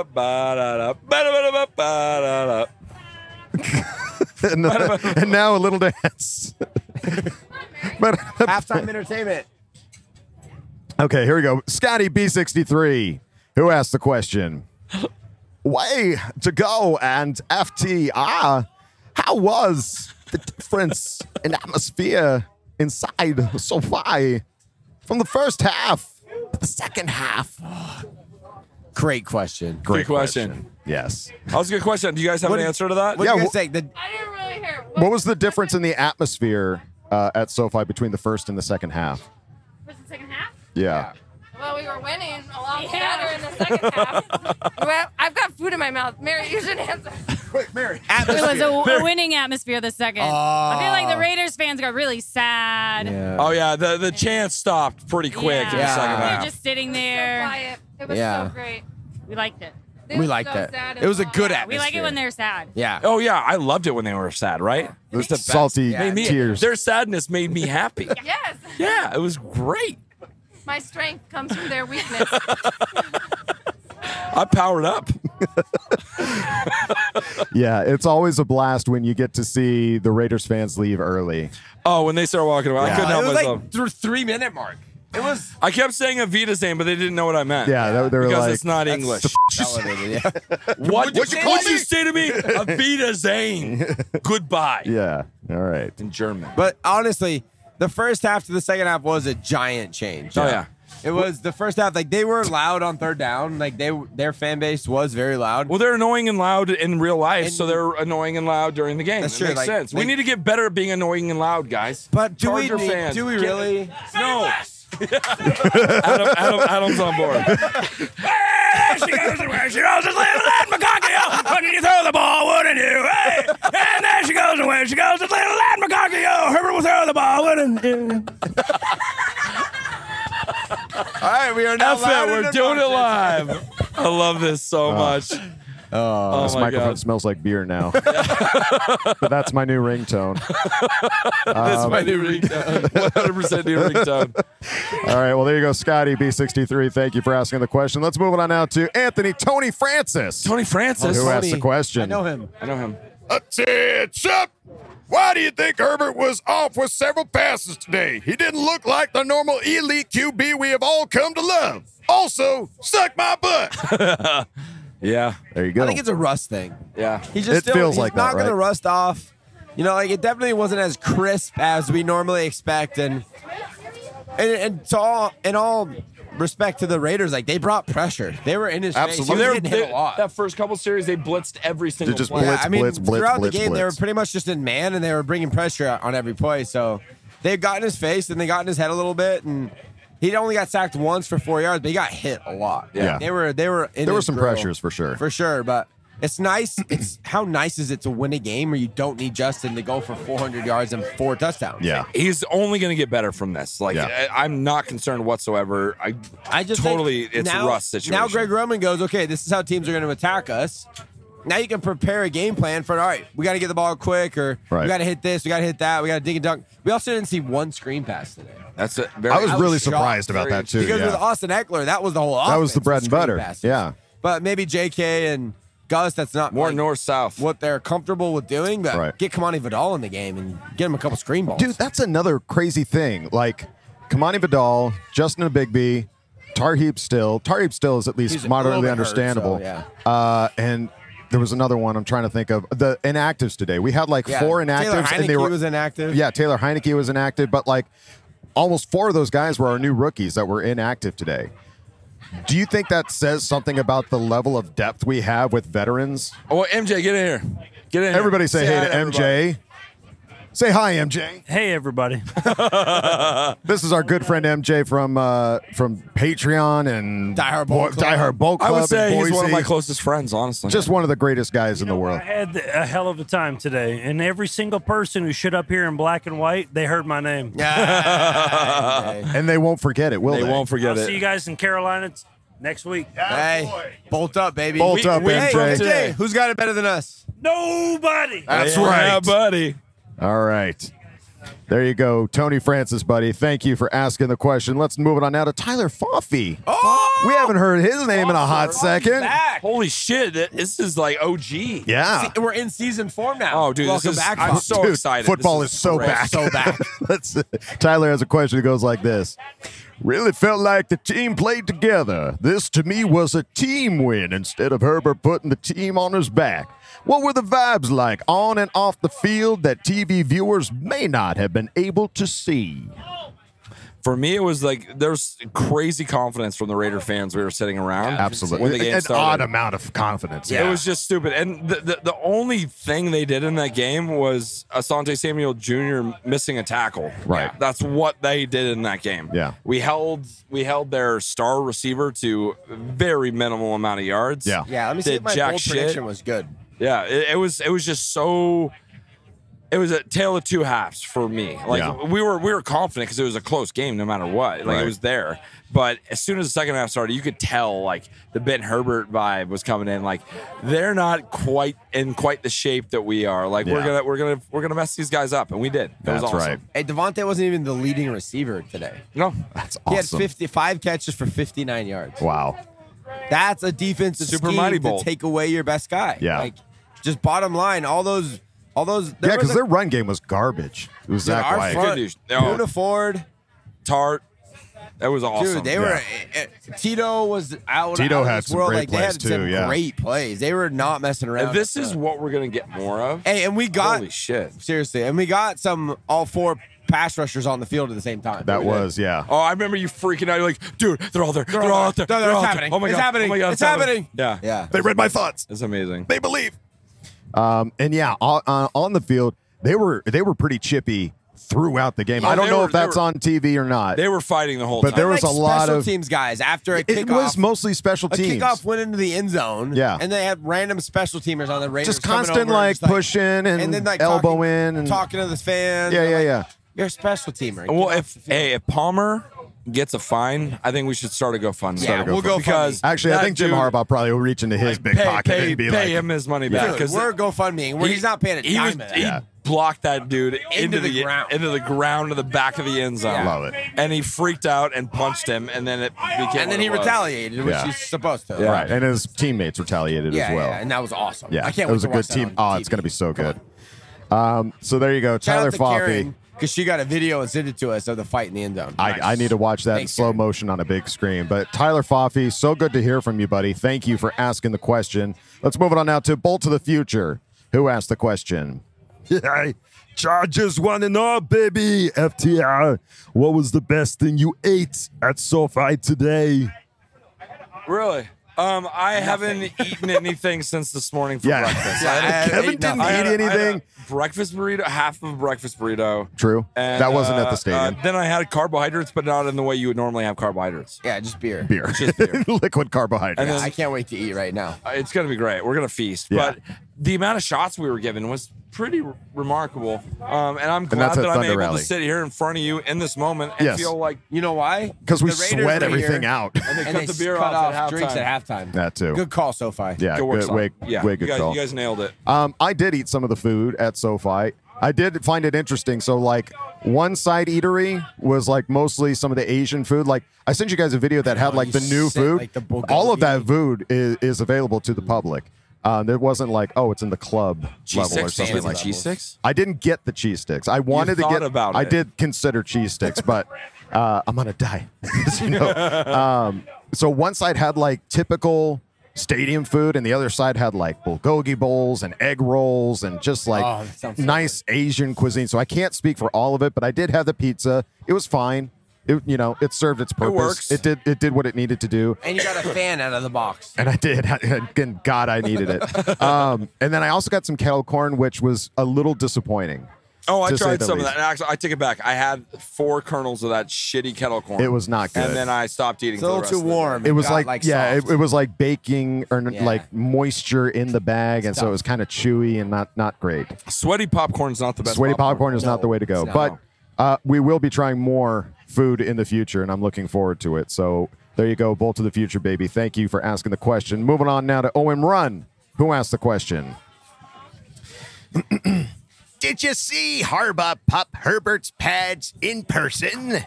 Ba-da-ba-da-ba-ba-da-da. Ba-da-ba-da-ba-da-da. and, uh, and now a little dance. but Halftime entertainment. okay, here we go. Scotty B sixty-three. Who asked the question? Way to go and F T R. How was the difference in atmosphere inside SoFi from the first half to the second half? Great question. Great Good question. Yes. That was a good question. Do you guys have What an did- answer to that? What Yeah, do you wh- guys think? The, I didn't really hear. What was the difference in the atmosphere uh, at SoFi between the first and the second half? Was the second half? Yeah. Well, we were winning a lot better in the second half. Well, I've got food in my mouth. Mary, you should answer. Quick, Mary. It was a, a winning atmosphere the second. I feel like the Raiders fans got really sad. yeah. Oh yeah, the the chant stopped pretty quick in the Yeah. second We half. were just sitting there. Quiet. It was Yeah. so great. We liked it. It We was liked so it. sad It was a as good well. atmosphere. We like it when they're sad. Yeah. Oh yeah, I loved it when they were sad. Right? It was the best. Salty Yeah. Made me, tears. Their sadness made me happy. Yes. Yeah, it was great. My strength comes from their weakness. I powered up. Yeah, it's always a blast when you get to see the Raiders fans leave early. Oh, when they started walking away, I couldn't it help was myself. like th- three minute mark. It was I kept saying Avita's name, but they didn't know what I meant. Yeah, they, they were because like, it's not that's English. validated, yeah. What What'd you did call you say to me? Avita Zane. Goodbye. Yeah, all right. In German. But honestly, the first half to the second half was a giant change. Oh yeah. It was the first half. Like they were loud on third down. Like they, their fan base was very loud. Well, they're annoying and loud in real life, And- so they're annoying and loud during the game. That's That true, makes like- sense. we like- need to get better at being annoying and loud, guys. But do Charger we? need- fans, do we get- really? No. Adam, Adam, Adam's on board. There she goes, where she goes, this little lad McConkey, when did you throw the ball, wouldn't you? Hey! And there she goes, and where she goes, this little lad McConkey, Herbert will throw the ball, wouldn't you? All right, we are now F it, loud we're and doing it obnoxious. live. I love this so much. Oh, this my microphone God. smells like beer now. But that's my new ringtone. That's Um, my new ringtone. one hundred percent new ringtone. All right, well, there you go, Scotty B sixty-three. Thank you for asking the question. Let's move on now to Anthony Tony Francis. Tony Francis. Who asked the Tony. question? I know him. I know him. Attention! Why do you think Herbert was off with several passes today? He didn't look like the normal elite Q B we have all come to love. Also, suck my butt. Yeah. There you go. I think it's a rust thing. Yeah. He just It still, feels he's like not that, gonna right? rust off. You know, like it definitely wasn't as crisp as we normally expect, and and, and to all in all respect to the Raiders, like they brought pressure. They were in his Absolutely. face. He They was were- getting hit they- a lot. that first couple series, they blitzed every single just play. blitz, I mean, blitz, blitz, throughout blitz, the game, they were blitz. pretty much just in man, and they were bringing pressure on every play. So they got in his face, and they got in his head a little bit, and he only got sacked once for four yards, but he got hit a lot. Yeah. they were they were in There were his some grill, pressures for sure. for sure. But it's nice. It's how nice is it to win a game where you don't need Justin to go for four hundred yards and four touchdowns? Yeah. He's only going to get better from this. Like, Yeah. I, I'm not concerned whatsoever. I, I just totally, think it's now, a rust situation. Now Greg Roman goes, okay, this is how teams are going to attack us. Now you can prepare a game plan for, all right, we got to get the ball quick, or Right. we got to hit this, we got to hit that, we got to dig and dunk. We also didn't see one screen pass today. That's it. Very, I was I really was shocked. surprised about that, too. Because yeah. with Austin Eckler, that was the whole offense. That was the bread and screen butter. passes. Yeah. But maybe J K and Gus, that's not more like north-south. what they're comfortable with doing, but Right. get Kamani Vidal in the game and get him a couple screen balls. Dude, that's another crazy thing. Like, Kamani Vidal, Justin Bigby, Tarheeb Still. Tarheeb Still is at least He's a little moderately bit hurt, understandable. so, yeah. uh, and there was another one I'm trying to think of. The inactives today. We had like Yeah. four Taylor inactives. and they Heineke were, was inactive. Yeah, Taylor Heineke was inactive, but like almost four of those guys were our new rookies that were inactive today. Do you think that says something about the level of depth we have with veterans? Oh, M J, get in here. Get in Everybody here. say, hey hi to M J. Say hi, M J. Hey, everybody. This is our good friend M J from uh, from Patreon and Die Hard Bowl Bo- Die Hard Bowl Club. I would in say he's one of Boise. my closest friends, honestly. Just one of the greatest guys in the world. I had a hell of a time today, and every single person who showed up here in black and white, they heard my name. Yeah. And they won't forget it, will they they? won't forget I'll it. see you guys in Carolina next week. Hey, bolt up, baby. Bolt up, Hey, M J. M J, who's got it better than us? Nobody. That's yeah, right. buddy. All right. There you go, Tony Francis, buddy. Thank you for asking the question. Let's move it on now to Tyler Foffey. Oh, we haven't heard his name in a hot second. Back. Holy shit! This is like O G. Yeah, See, we're in season four now. Oh, dude, welcome this is, back. I'm Fox. so Dude, excited. Football This is, so great. back. So back. Let's, Tyler has a question that goes like this. Really felt like the team played together. This, to me, was a team win instead of Herbert putting the team on his back. What were the vibes like on and off the field that T V viewers may not have been able to see? For me, it was like there's crazy confidence from the Raider fans we were sitting around. Absolutely. When the game An started. odd amount of confidence. It was just stupid. And the, the, the only thing they did in that game was Asante Samuel Junior missing a tackle. Right. That's what they did in that game. Yeah. We held we held their star receiver to very minimal amount of yards. Yeah. Yeah, let me see Did if my jack bold shit. prediction was good. Yeah, it, it was it was just so. It was a tale of two halves for me. Like Yeah. we were we were confident because it was a close game no matter what. Like Right. it was there. But as soon as the second half started, you could tell like the Ben Herbert vibe was coming in. Like they're not quite in quite the shape that we are. Like we're Yeah. gonna we're gonna we're gonna mess these guys up, and we did. It That's was awesome. right. Hey, Devontae wasn't even the leading receiver today. No, That's He had awesome. fifty-five catches for fifty-nine yards. Wow. That's a defensive Super scheme Mighty to Bowl. take away your best guy. Yeah. Like, just bottom line, all those, all those. there Yeah, was because a- their run game was garbage. It was dude, Zach our White. front, Good news. Oh. Luna Ford, Tart. That was awesome. dude, they Yeah. were. eh, eh, Tito was out. Tito out of had this some world. great like, they plays, had too, some yeah. great plays. They were not messing around. And this up is front. what we're gonna get more of. Hey, and we got Holy shit. seriously, and we got some all four pass rushers on the field at the same time. That We did. was, yeah. Oh, I remember you freaking out. You're like, dude, they're all there. They're, all out there. No, no, They're it's all out there. happening. Oh my It's god. happening. Oh my god. It's happening. Yeah. Yeah. They read my thoughts. It's amazing. They believe. Um, and yeah, on, uh, on the field, they were they were pretty chippy throughout the game. Oh, I don't they know were- if that's they were- on T V or not. They were fighting the whole But time. there was Like a lot special of teams guys after a It kickoff. was mostly special a teams. kickoff went into the end zone. Yeah. and they had random special teamers on the Raiders. Just coming constant over and like just, like pushing and, and then like elbow talking, in and talking to the fans. Yeah, I'm yeah, like, yeah. You're a special teamer. Well, Get if off the field. hey, if Palmer gets a fine, I think we should start a GoFundMe. Yeah, Start a we'll GoFundMe. go because Actually, I that think Jim dude- Harbaugh probably will reach into his big pay, pocket pay, and be pay like, him his money Dude, back because we're GoFundMing. Where he's not paying a he was, dime. of he that. blocked that dude into, the the, ground. into the ground to the back of the end zone. Yeah. Love it. And he freaked out and punched him, and then it became. and what then he it was. retaliated, which Yeah. he's supposed to. Yeah. right, and his teammates retaliated yeah, as well. yeah, and that was awesome. Yeah, I can't it wait was to a good watch that team. on Oh, it's T V. going to be so Come good. Um, so there you go, Shout Tyler out to Foffey. Karen because she got a video and sent it to us of the fight in the end zone. I, I need to watch that in Thanks, slow Karen. motion on a big screen. But Tyler Foffey, so good to hear from you, buddy. Thank you for asking the question. Let's move it on now to Bolt to the Future. Who asked the question? Yeah, Chargers one and all, baby. F T R, what was the best thing you ate at SoFi today? Really? Um, I haven't eaten anything since this morning for Yeah. breakfast. Yeah, I had- Kevin I didn't had eat a- I had a anything. breakfast burrito, half of a breakfast burrito. True. And, That wasn't at the uh, stadium. uh, then I had carbohydrates, but not in the way you would normally have carbohydrates. Yeah, just beer. Beer. Just beer. Liquid carbohydrates. And then- I can't wait to eat right now. Uh, It's going to be great. We're going to feast. Yeah. But the amount of shots we were given was pretty r- remarkable. Um, and I'm glad that's at that I'm Thunder able Rally. to sit here in front of you in this moment and Yes. feel like You know why? Because we The Raiders sweat were everything here, out. and they And cut they the beer cut off, off at drinks halftime. at halftime. That too. Good call, SoFi. Yeah, Good work, good, son. way, yeah, way you good guys, call. You guys nailed it. Um, I did eat some of the food at SoFi. I did find it interesting. So, like, one side eatery was like mostly some of the Asian food. Like, I sent you guys a video that had Oh, like you the new sent, food. like, the bulgogi. All of that food is, is available to the public. Um, it wasn't like, oh, it's in the club Cheese level or sticks? something Fancy like that. cheese sticks? I didn't get the cheese sticks. I wanted to thought get. about I it. did consider cheese sticks, but uh, I'm on a diet. you know? um, so one side had like typical stadium food, and the other side had like bulgogi bowls and egg rolls and just like Oh, that sounds so nice Asian cuisine. So I can't speak for all of it, but I did have the pizza. It was fine. It, you know, it served its purpose. works. It did. It did what it needed to do. And you got a fan out of the box. And I did. Again, God, I needed it. Um, and then I also got some kettle corn, which was a little disappointing. Oh, I to say tried the some of least. that. And actually, I take it back. I had four kernels of that shitty kettle corn. It was not good. And then I stopped eating. It's a for the little rest too of the day. warm. It was got, like, yeah, it, soft. it was like baking or Yeah. like moisture in the bag, and so it was kind of chewy and not not great. Sweaty popcorn's not the best. Sweaty popcorn is not No, the way to go, it's but not. uh, we will be trying more food in the future, and I'm looking forward to it. So there you go, Bolt to the Future, baby. Thank you for asking the question. Moving on now to O M Run, who asked the question. Did you see Harbaugh pop Herbert's pads in person?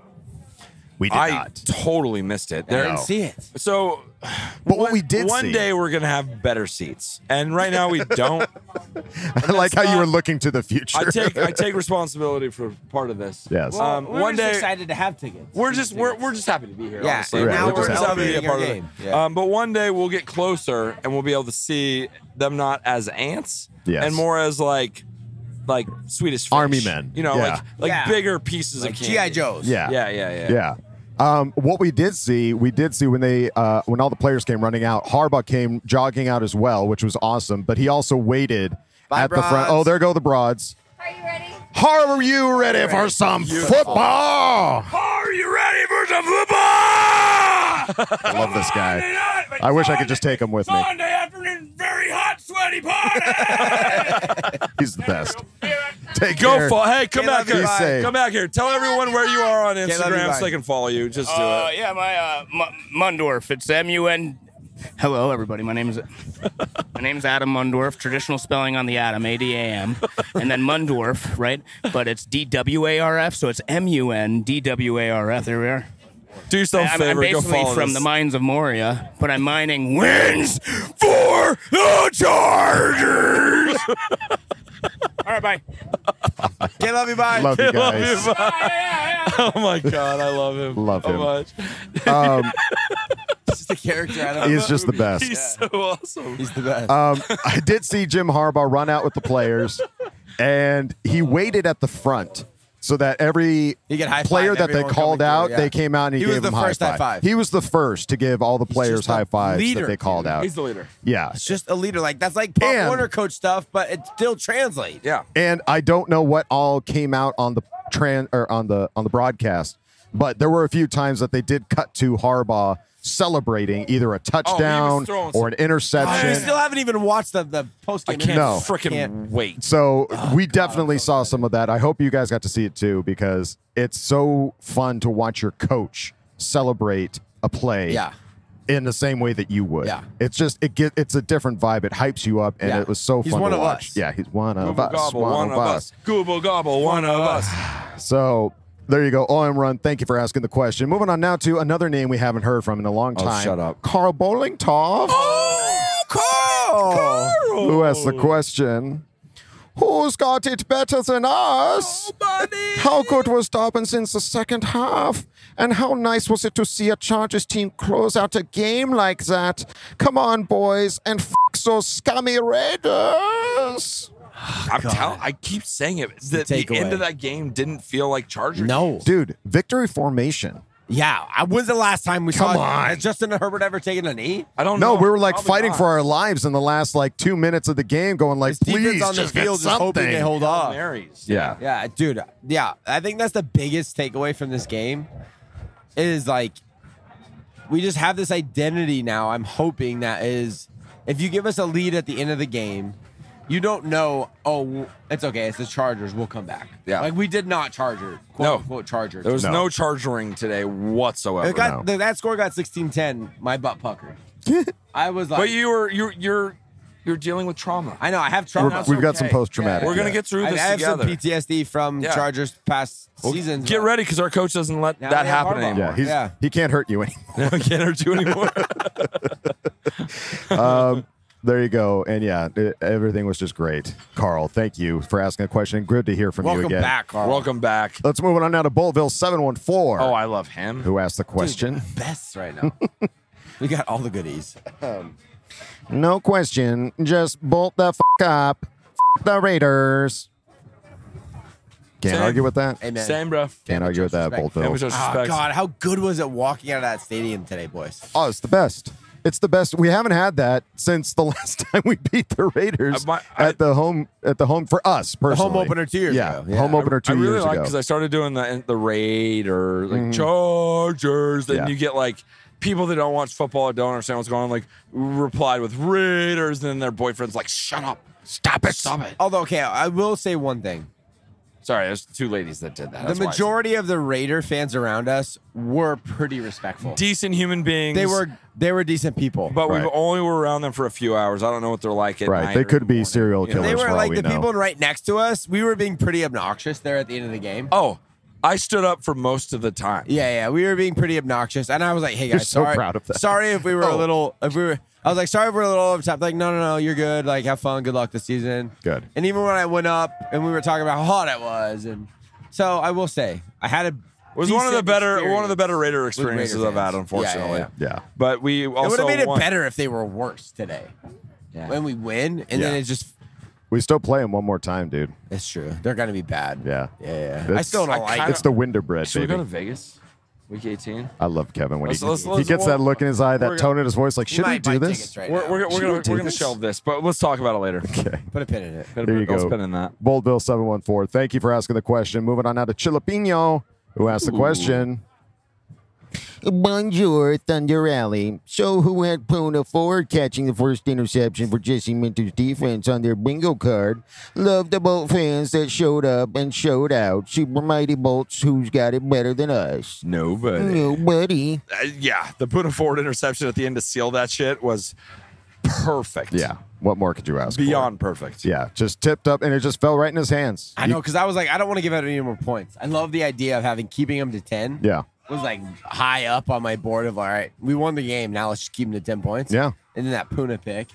We did I not. totally missed it. I didn't see it. So, but what we did one see- day we're gonna have better seats, and right now we don't. I like how you were looking to the future. I take I take responsibility for part of this. Yes. Well, Um, we were one just day excited to have tickets. we're just we're, we're just happy to be here. Yeah, honestly. and now we're, we're just happy to be a celebrating part our of game. it. Yeah. Um, but one day we'll get closer and we'll be able to see them not as ants, Yes. and more as like like Swedish fish. Army men. You know, Yeah. like like Yeah. bigger pieces Like of G candy. I. Joes. Yeah. Yeah, yeah, yeah. Yeah. Um, what we did see, we did see when they uh, when all the players came running out, Harbaugh came jogging out as well, which was awesome. But he also waited Bye, at the front. broads. Oh, there go the broads. Are you ready? Are you ready for some football? Are you ready for some football? I love this guy. I wish I could just take him with me. Sunday afternoon, very hot, sweaty party. He's the best. Take Go care. follow. Hey, come Can't back love you, here. Be safe. Come back here. Tell everyone where you are on love you, Instagram so bye. they can follow you. Just do Uh, it. yeah, my uh, M- Mundorf. It's M U N. Hello, everybody. My name is my name's Adam Mundorf. Traditional spelling on the Adam, A D A M, and then Mundorf, right? But it's D W A R F, so it's M U N D W A R F. There we are. Do yourself a I'm, favor. I'm Go basically follow from this. the mines of Moria, but I'm mining wins for the Chargers. All right, bye. Okay, love you, bye. Love you Love guys. you, bye. Oh my god, I love him. Love so him. much. Um, Just a character out of he's just the best. He's so awesome. He's the best. Um, I did see Jim Harbaugh run out with the players, and he waited at the front so that every He could high-five player that they everyone called coming out, through, yeah. they came out and he, He was gave the them first high high five. five. He was the first to give all the players just a high fives leader, that they called dude. out. He's the leader. Yeah. It's just a leader. Like that's like Pop And- Warner coach stuff, but it still translates. Yeah. And I don't know what all came out on the tran or on the on the broadcast, but there were a few times that they did cut to Harbaugh celebrating either a touchdown throwing or an interception. I still haven't even watched the the post I game. can't No. freaking Can't. wait. So we definitely saw some of that. I hope you guys got to see it too, because it's so fun to watch your coach celebrate a play Yeah. in the same way that you would. Yeah. It's just it get it's a different vibe. It hypes you up, and Yeah. it was so He's fun one to of watch. us. Yeah, he's one of Google us. gobble, one, of us. Google gobble, one of us. So there you go. O M Run, thank you for asking the question. Moving on now to another name we haven't heard from in a long Oh, time. shut up. Carl Bowlingtoff. Oh, Carl! Who asked the question? Who's got it better than us? How good was Dobbins in the second half? And how nice was it to see a Chargers team close out a game like that? Come on, boys, and f those scummy Raiders. I'm telling. I keep saying it. The, the takeaway. end of that game didn't feel like Chargers. No. Dude, victory formation. Yeah. I, when's the last time we Come saw on. Has Justin Herbert ever taken a knee? I don't No, know. we were like Probably fighting not. for our lives in the last like two minutes of the game, going like, His defense please on the just get field just hoping something. they hold off. Marys. Yeah. Yeah, dude. Yeah, I think that's the biggest takeaway from this game. Is like we just have this identity now. I'm hoping that is if you give us a lead at the end of the game, you don't know. Oh, it's okay. It's the Chargers. We'll come back. Yeah. like we did not Charger. Quote No. unquote Chargers. There was No. no, chargering today whatsoever. It got, th- that score got sixteen ten. My butt puckered. I was like, but you were you're you're you're dealing with trauma. I know I have We're- trauma. That's we've got some okay. post-traumatic. We're gonna yeah. get through I, I this have together. some P T S D from Yeah. Chargers past seasons. Get ready because our coach doesn't let Now that they have happen Harbaugh. anymore. Yeah, he's, Yeah. he can't hurt you anymore. No, I can't hurt you anymore. um, there you go. And yeah, it, everything was just great. Carl, thank you for asking a question. Good to hear from you Welcome again. back, Carl. Welcome back. Let's move on now to Boltville seven one four. Oh, I love him. Who asked the question? Best right now. We got all the goodies. Um, No question. Just bolt the f up. F the Raiders. Can't Same. argue with that. amen. Same, bro. Can't argue with that, Respect. Family Boltville. just Oh respects. God, how good was it walking out of that stadium today, boys? Oh, it's the best. It's the best. We haven't had that since the last time we beat the Raiders I- my- I- at the home at the home for us personally. home opener two years yeah, ago. Yeah. home opener two I really years like ago. because I started doing the the raid or like Mhm. Chargers. Then Yeah. you get like people that don't watch football or don't understand what's going on. Like replied with Raiders, and then their boyfriend's like, "Shut up, stop it, stop it." Although, okay, I will say one thing. Sorry, there's two ladies that did that. That's The why I said- majority of the Raider fans around us were pretty respectful. decent human beings. They were they were decent people. but we Right. only were around them for a few hours. I don't know what they're like at Right. night They or could in the be morning. serial You know? killers. They were for all like we the know. people right next to us. We were being pretty obnoxious there at the end of the game. Oh, I stood up for most of the time. Yeah, yeah, we were being pretty obnoxious, and I was like, "Hey You're guys, so sorry, proud of that. sorry if we were Oh. a little, if we were." I was like, "Sorry if we're a little over the top." Like, no, no, no, you're good. Like, have fun. Good luck this season. Good. And even when I went up and we were talking about how hot it was, and so I will say, I had a. It was one of the decent better experience one of the better Raider with experiences Raider I've had, fans. unfortunately. Yeah, yeah, Yeah. But we also It would have made it won. better if they were worse today. Yeah. When we win, and Yeah. then it just. We still play them one more time, dude. It's true. They're gonna be bad. Yeah. Yeah, yeah. I It's- still don't like kinda- It's the Winterbread, Should we baby. go to Vegas? Week eighteen. I love Kevin when Let's- he, let's- he let's- gets we'll- that look in his eye, that we're tone in his voice. Like, We should we might do buy this? tickets right We're, now. we're, we're Should gonna we do we're gonna this? shelve this, but let's talk about it later. Okay. Put a pin in it. Put a There you bit- go. Spin in that. Bold Bill seven one four. Thank you for asking the question. Moving on now to Chilapino, who asked the question. Bonjour, Thunder Alley. So who had Puna Ford catching the first interception for Jesse Minter's defense on their bingo card? Love the Bolt fans that showed up and showed out. Super Mighty Bolts, who's got it better than us? Nobody. Nobody. Uh, yeah, the Puna Ford interception at the end to seal that shit was perfect. Yeah. What more could you ask? Beyond perfect. For? Yeah. Just tipped up and it just fell right in his hands. I know, because I was like, I don't want to give out any more points. I love the idea of having keeping them to ten. Yeah. Was like high up on my board of all right, we won the game. Now let's just keep them to ten points. Yeah. And then that Puna pick,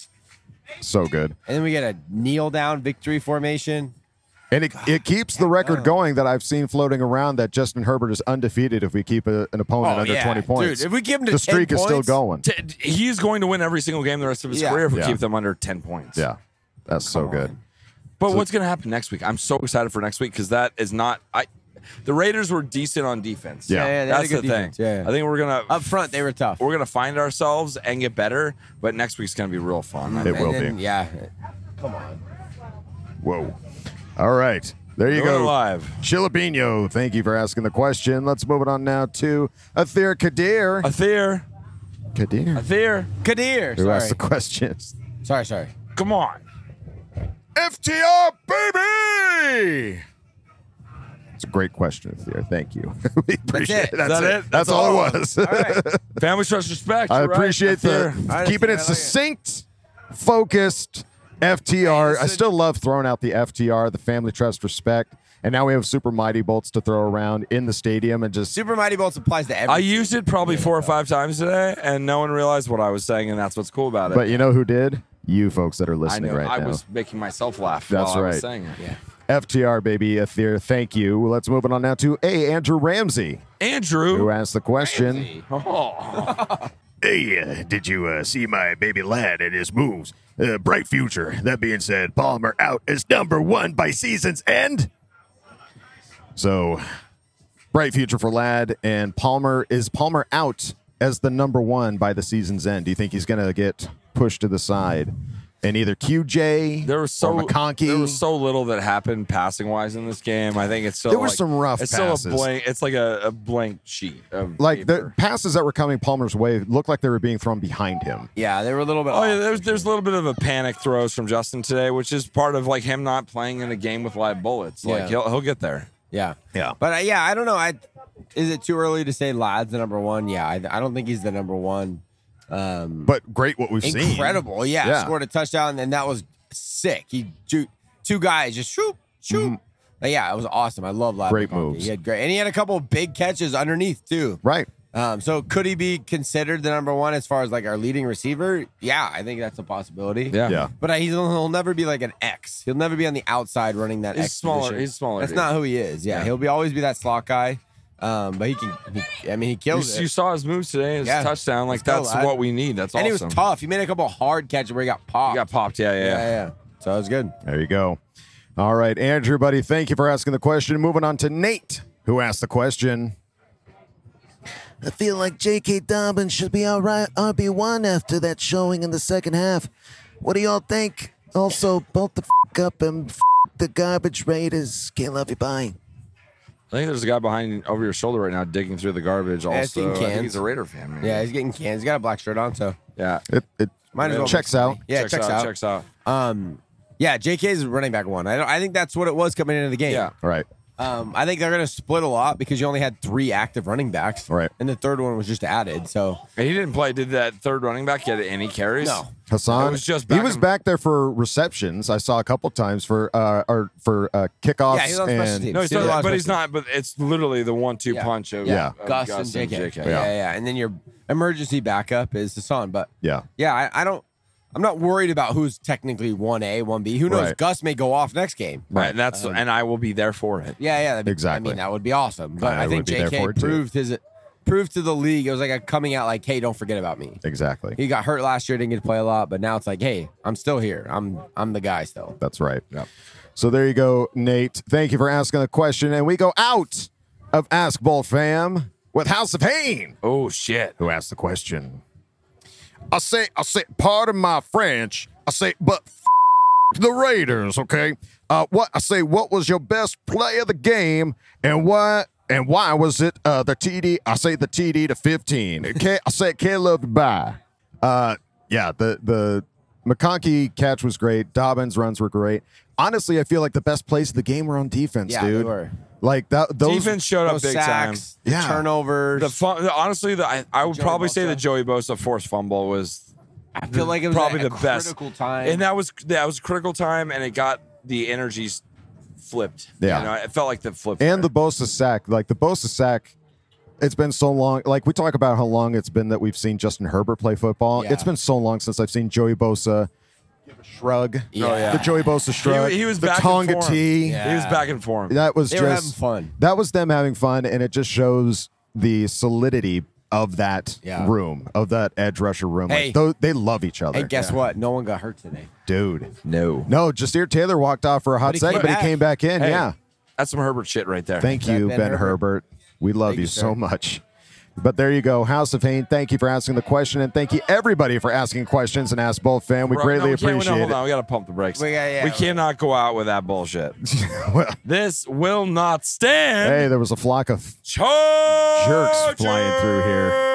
So good. and then we get a kneel down victory formation. And it, it keeps the record going that I've seen floating around that Justin Herbert is undefeated if we keep a, an opponent Oh, under yeah. twenty points. Dude, if we give him to the ten streak is still points- going. T- He's going to win every single game the rest of his Yeah. career if we Yeah. keep them under ten points. Yeah. That's so good. But what's going to happen next week? I'm so excited for next week because that is not. I. The Raiders were decent on defense. Yeah. Yeah, yeah, they had a that's good the defense. thing. Yeah, yeah. I think we're gonna Up front, they were tough. we're gonna find ourselves and get better. But next week's gonna be real fun. I It think. will And then, be. Yeah. Come on. Whoa. All right. There you Going go. live. Chilapino, thank you for asking the question. Let's move it on now to Athir Kadir. Athir. Kadir. Athir. Kadir. Who asked Sorry. the questions? Sorry, sorry. Come on. F T R, baby! It's a great question, Athir. Thank you. we appreciate it. it. That's Is that it. it? That's, That's all, all? it was. All right. Family trust respect. I You're right. appreciate the Athir. I keeping it like it. succinct, focused, F T R. Hey, I this is- still love throwing out the F T R, the family trust respect. And now we have Super Mighty Bolts to throw around in the stadium and just Super Mighty Bolts applies to everything. I used it probably four or five times today, and no one realized what I was saying, and that's what's cool about it. But you know who did? You folks that are I listening know right I now. was making myself laugh That's while I right. was saying it. Yeah. F T R, baby, Athir. Thank you. Well, let's move on now to A. Andrew Ramsey, Andrew. who asked the question. Oh. Hey, uh, did you uh, see my baby lad and his moves? Uh, bright future. That being said, Palmer out as number one by season's end. So, bright future for Ladd and Palmer. Is Palmer out as the number one by the season's end? Do you think he's going to get pushed to the side? And either Q J There was so or McConkey. there was so little that happened passing wise in this game. I think it's still There were like- some rough It's passes. still a blank. It's like a, a blank sheet. Of like the paper. passes that were coming Palmer's way looked like they were being thrown behind him. Yeah, they were a little bit. Oh yeah, off. there's there's a little bit of a panic throws from Justin today, which is part of like him not playing in a game with live bullets. Like Yeah. he'll he'll get there. Yeah. Yeah. But uh, yeah, I don't know. I is it too early to say Ladd's the number one? Yeah, I, I don't think he's the number one. Um, But great what we've seen. incredible. Yeah, Yeah. scored a touchdown, and that was sick. He two, two guys just shoot, shoot. But yeah, it was awesome. I love Ladd. Great McConkey. moves. He had great, and he had a couple of big catches underneath too. Right. Um, so could he be considered the number one as far as like our leading receiver? Yeah, I think that's a possibility. Yeah. Yeah. But he's, he'll never be like an X. He'll never be on the outside running that He's X smaller. position. He's smaller. That's dude. not who he is. Yeah, Yeah. he'll be always be that slot guy. Um, but he can. He, I mean, he You, kills it. you saw his moves today. His Yeah. touchdown. Like Let's go, that's lad. what we need. That's and awesome. he was tough. He made a couple hard catches where he got popped. He got popped. Yeah, yeah. yeah, yeah. yeah. So it was good. There you go. All right, Andrew, buddy, thank you for asking the question. Moving on to Nate, who asked the question. I feel like J K. Dobbins should be all right R B one after that showing in the second half. What do y'all think? Also, both the f- up and f- the garbage Raiders. Can't love you, bye. I think there's a guy behind over your shoulder right now digging through the garbage. Yeah, he's Also, getting I think cans. he's a Raider fan. Man. Yeah, he's getting cans. He's got a black shirt on, so yeah. It, it might as well checks out. Yeah, checks, checks out, out. Checks out. Um, Yeah, J K's running back one. I don't, I think that's what it was coming into the game. Yeah. Right. Um, I think they're going to split a lot because you only had three active running backs. Right. And the third one was just added. So And he didn't play. Did that third running back get any carries? No. Hassan, It was just he back was in- back there for receptions. I saw a couple times for uh, or for uh, kickoffs. Yeah, he was on special and teams. No, he's Did a not, lot of but he's special not. But it's literally the one-two Yeah. punch of, Yeah. of Gus, and J K. Yeah. yeah, yeah. And then your emergency backup is Hassan. But yeah, yeah, I, I don't. I'm not worried about who's technically one A, one B. Who knows? Right. Gus may go off next game. Right, and that's Um, and I will be there for it. Yeah, yeah, that'd be, Exactly. I mean, that would be awesome. But I I, would think be there J K for it, too. proved his proved to the league. It was like a coming out like, hey, don't forget about me. exactly. He got hurt last year, didn't get to play a lot, but now it's like, hey, I'm still here. I'm I'm the guy still. That's right. So there you go, Nate. Thank you for asking the question, and we go out of Ask Bolt Fam with House of Pain. Oh shit! Who asked the question? I say, I say, pardon my French. I say, but f- the Raiders, okay? Uh, what I say, what was your best play of the game, and why? And why was it uh, the T D? I say the T D to fifteen. Okay, I say Caleb bye. Uh, yeah, the the McConkey catch was great. Dobbins runs were great. Honestly, I feel like the best plays of the game were on defense, Yeah, they dude. were. Like that, those Defense showed up Those big sacks, the Yeah. turnovers. time. The, fun, the honestly, the, I, I would Joey probably say Bosa. the Joey Bosa forced fumble was I feel like it was probably a, the a best critical time. and that was that was a critical time, and it got the energies flipped. Yeah. you know, it felt like the flip. and the Bosa sack, like the Bosa sack. It's been so long. Like we talk about how long it's been that we've seen Justin Herbert play football. Yeah. It's been so long since I've seen Joey Bosa give a shrug. Yeah. Oh, yeah. The Joey Bosa shrug. he, he was the back Tonga in form. T. Yeah. He was back in form. That was They just were having fun. That was them having fun, and it just shows the solidity of that Yeah. room, of that edge rusher room. Hey. Like, tho- they love each other. Hey, guess what? No one got hurt today. Dude. No, No, Jasir Taylor walked off for a hot But he second, came but back. he came back in. Hey, Yeah. that's some Herbert shit right there. Thank Ben- you, Ben Ben, Herbert. Herbert. We love Thank you you, so sir. much. But there you go, House of Pain. Thank you for asking the question, and thank you everybody for asking questions and Ask Both Fan. We Bro, greatly no, we can't- no, appreciate hold it. on, we got to pump the brakes. We got- yeah, we right. cannot go out with that bullshit. Well, This will not stand. hey, there was a flock of Chargers! jerks flying through here.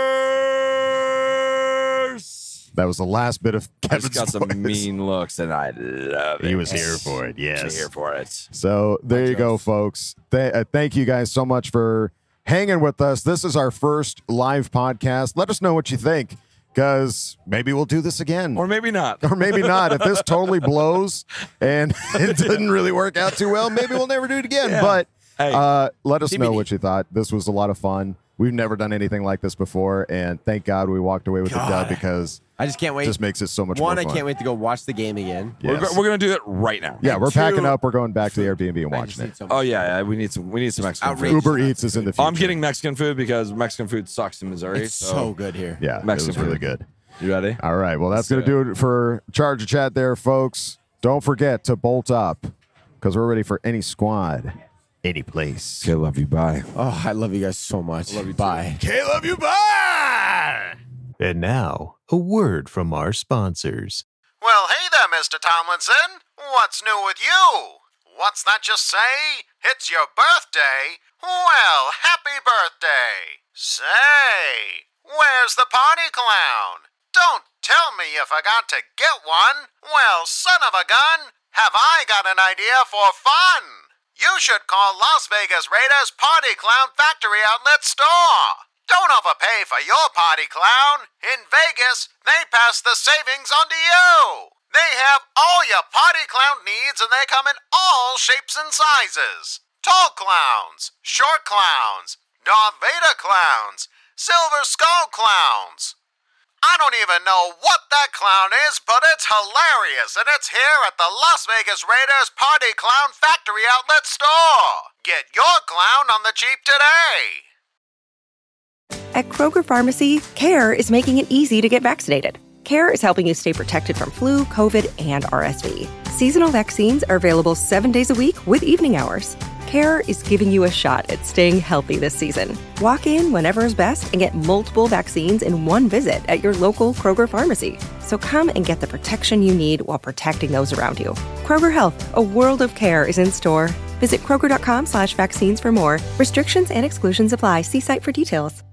That was the last bit of I Kevin's just got some voice. mean looks, and I love it. He was here for it, He was yes. here for it. So there you go, folks. Th- uh, thank you guys so much for hanging with us. This is our first live podcast. Let us know what you think, because maybe we'll do this again. Or maybe not. Or maybe not. If this totally blows and it didn't really work out too well, maybe we'll never do it again. Yeah. But Hey, uh, let us T B know D. what you thought. This was a lot of fun. We've never done anything like this before, and thank God we walked away with the God. dub, because I just can't it wait. just makes it so much One, more I fun. can't wait to go watch the game again. We're, Yes. go- we're gonna do it right now. Yeah, And we're packing two- up. We're going back to the Airbnb and I watching just it. need so much Oh yeah, yeah, we need some. We need some Mexican food. outrageous. Uber Eats is in the future. I'm getting Mexican food because Mexican food sucks in Missouri. It's so good here. Yeah, Mexican it was really food. good. You ready? All right, well, that's Let's going to do do it for Charger Chat there, folks. Don't forget to bolt up, because we're ready for any squad, any place. Okay, love you. Bye. Oh, I love you guys so much. Love you. Bye. Okay, love you, bye! And now, a word from our sponsors. Well, hey there, Mister Tomlinson. What's new with you? What's that you say? It's your birthday? Well, happy birthday. Say, where's the party clown? Don't tell me you forgot to get one. Well, son of a gun, have I got an idea for fun? You should call Las Vegas Raiders Party Clown Factory Outlet Store. Don't overpay for your party clown. In Vegas, they pass the savings on to you. They have all your party clown needs, and they come in all shapes and sizes. Tall clowns, short clowns, Darth Vader clowns, Silver Skull clowns. I don't even know what that clown is, but it's hilarious, and it's here at the Las Vegas Raiders Party Clown Factory Outlet Store. Get your clown on the cheap today. At Kroger Pharmacy, CARE is making it easy to get vaccinated. CARE is helping you stay protected from flu, COVID, and R S V. Seasonal vaccines are available seven days a week with evening hours. CARE is giving you a shot at staying healthy this season. Walk in whenever is best and get multiple vaccines in one visit at your local Kroger Pharmacy. So come and get the protection you need while protecting those around you. Kroger Health, a world of care, is in store. Visit Kroger.com slash vaccines for more. Restrictions and exclusions apply. See site for details.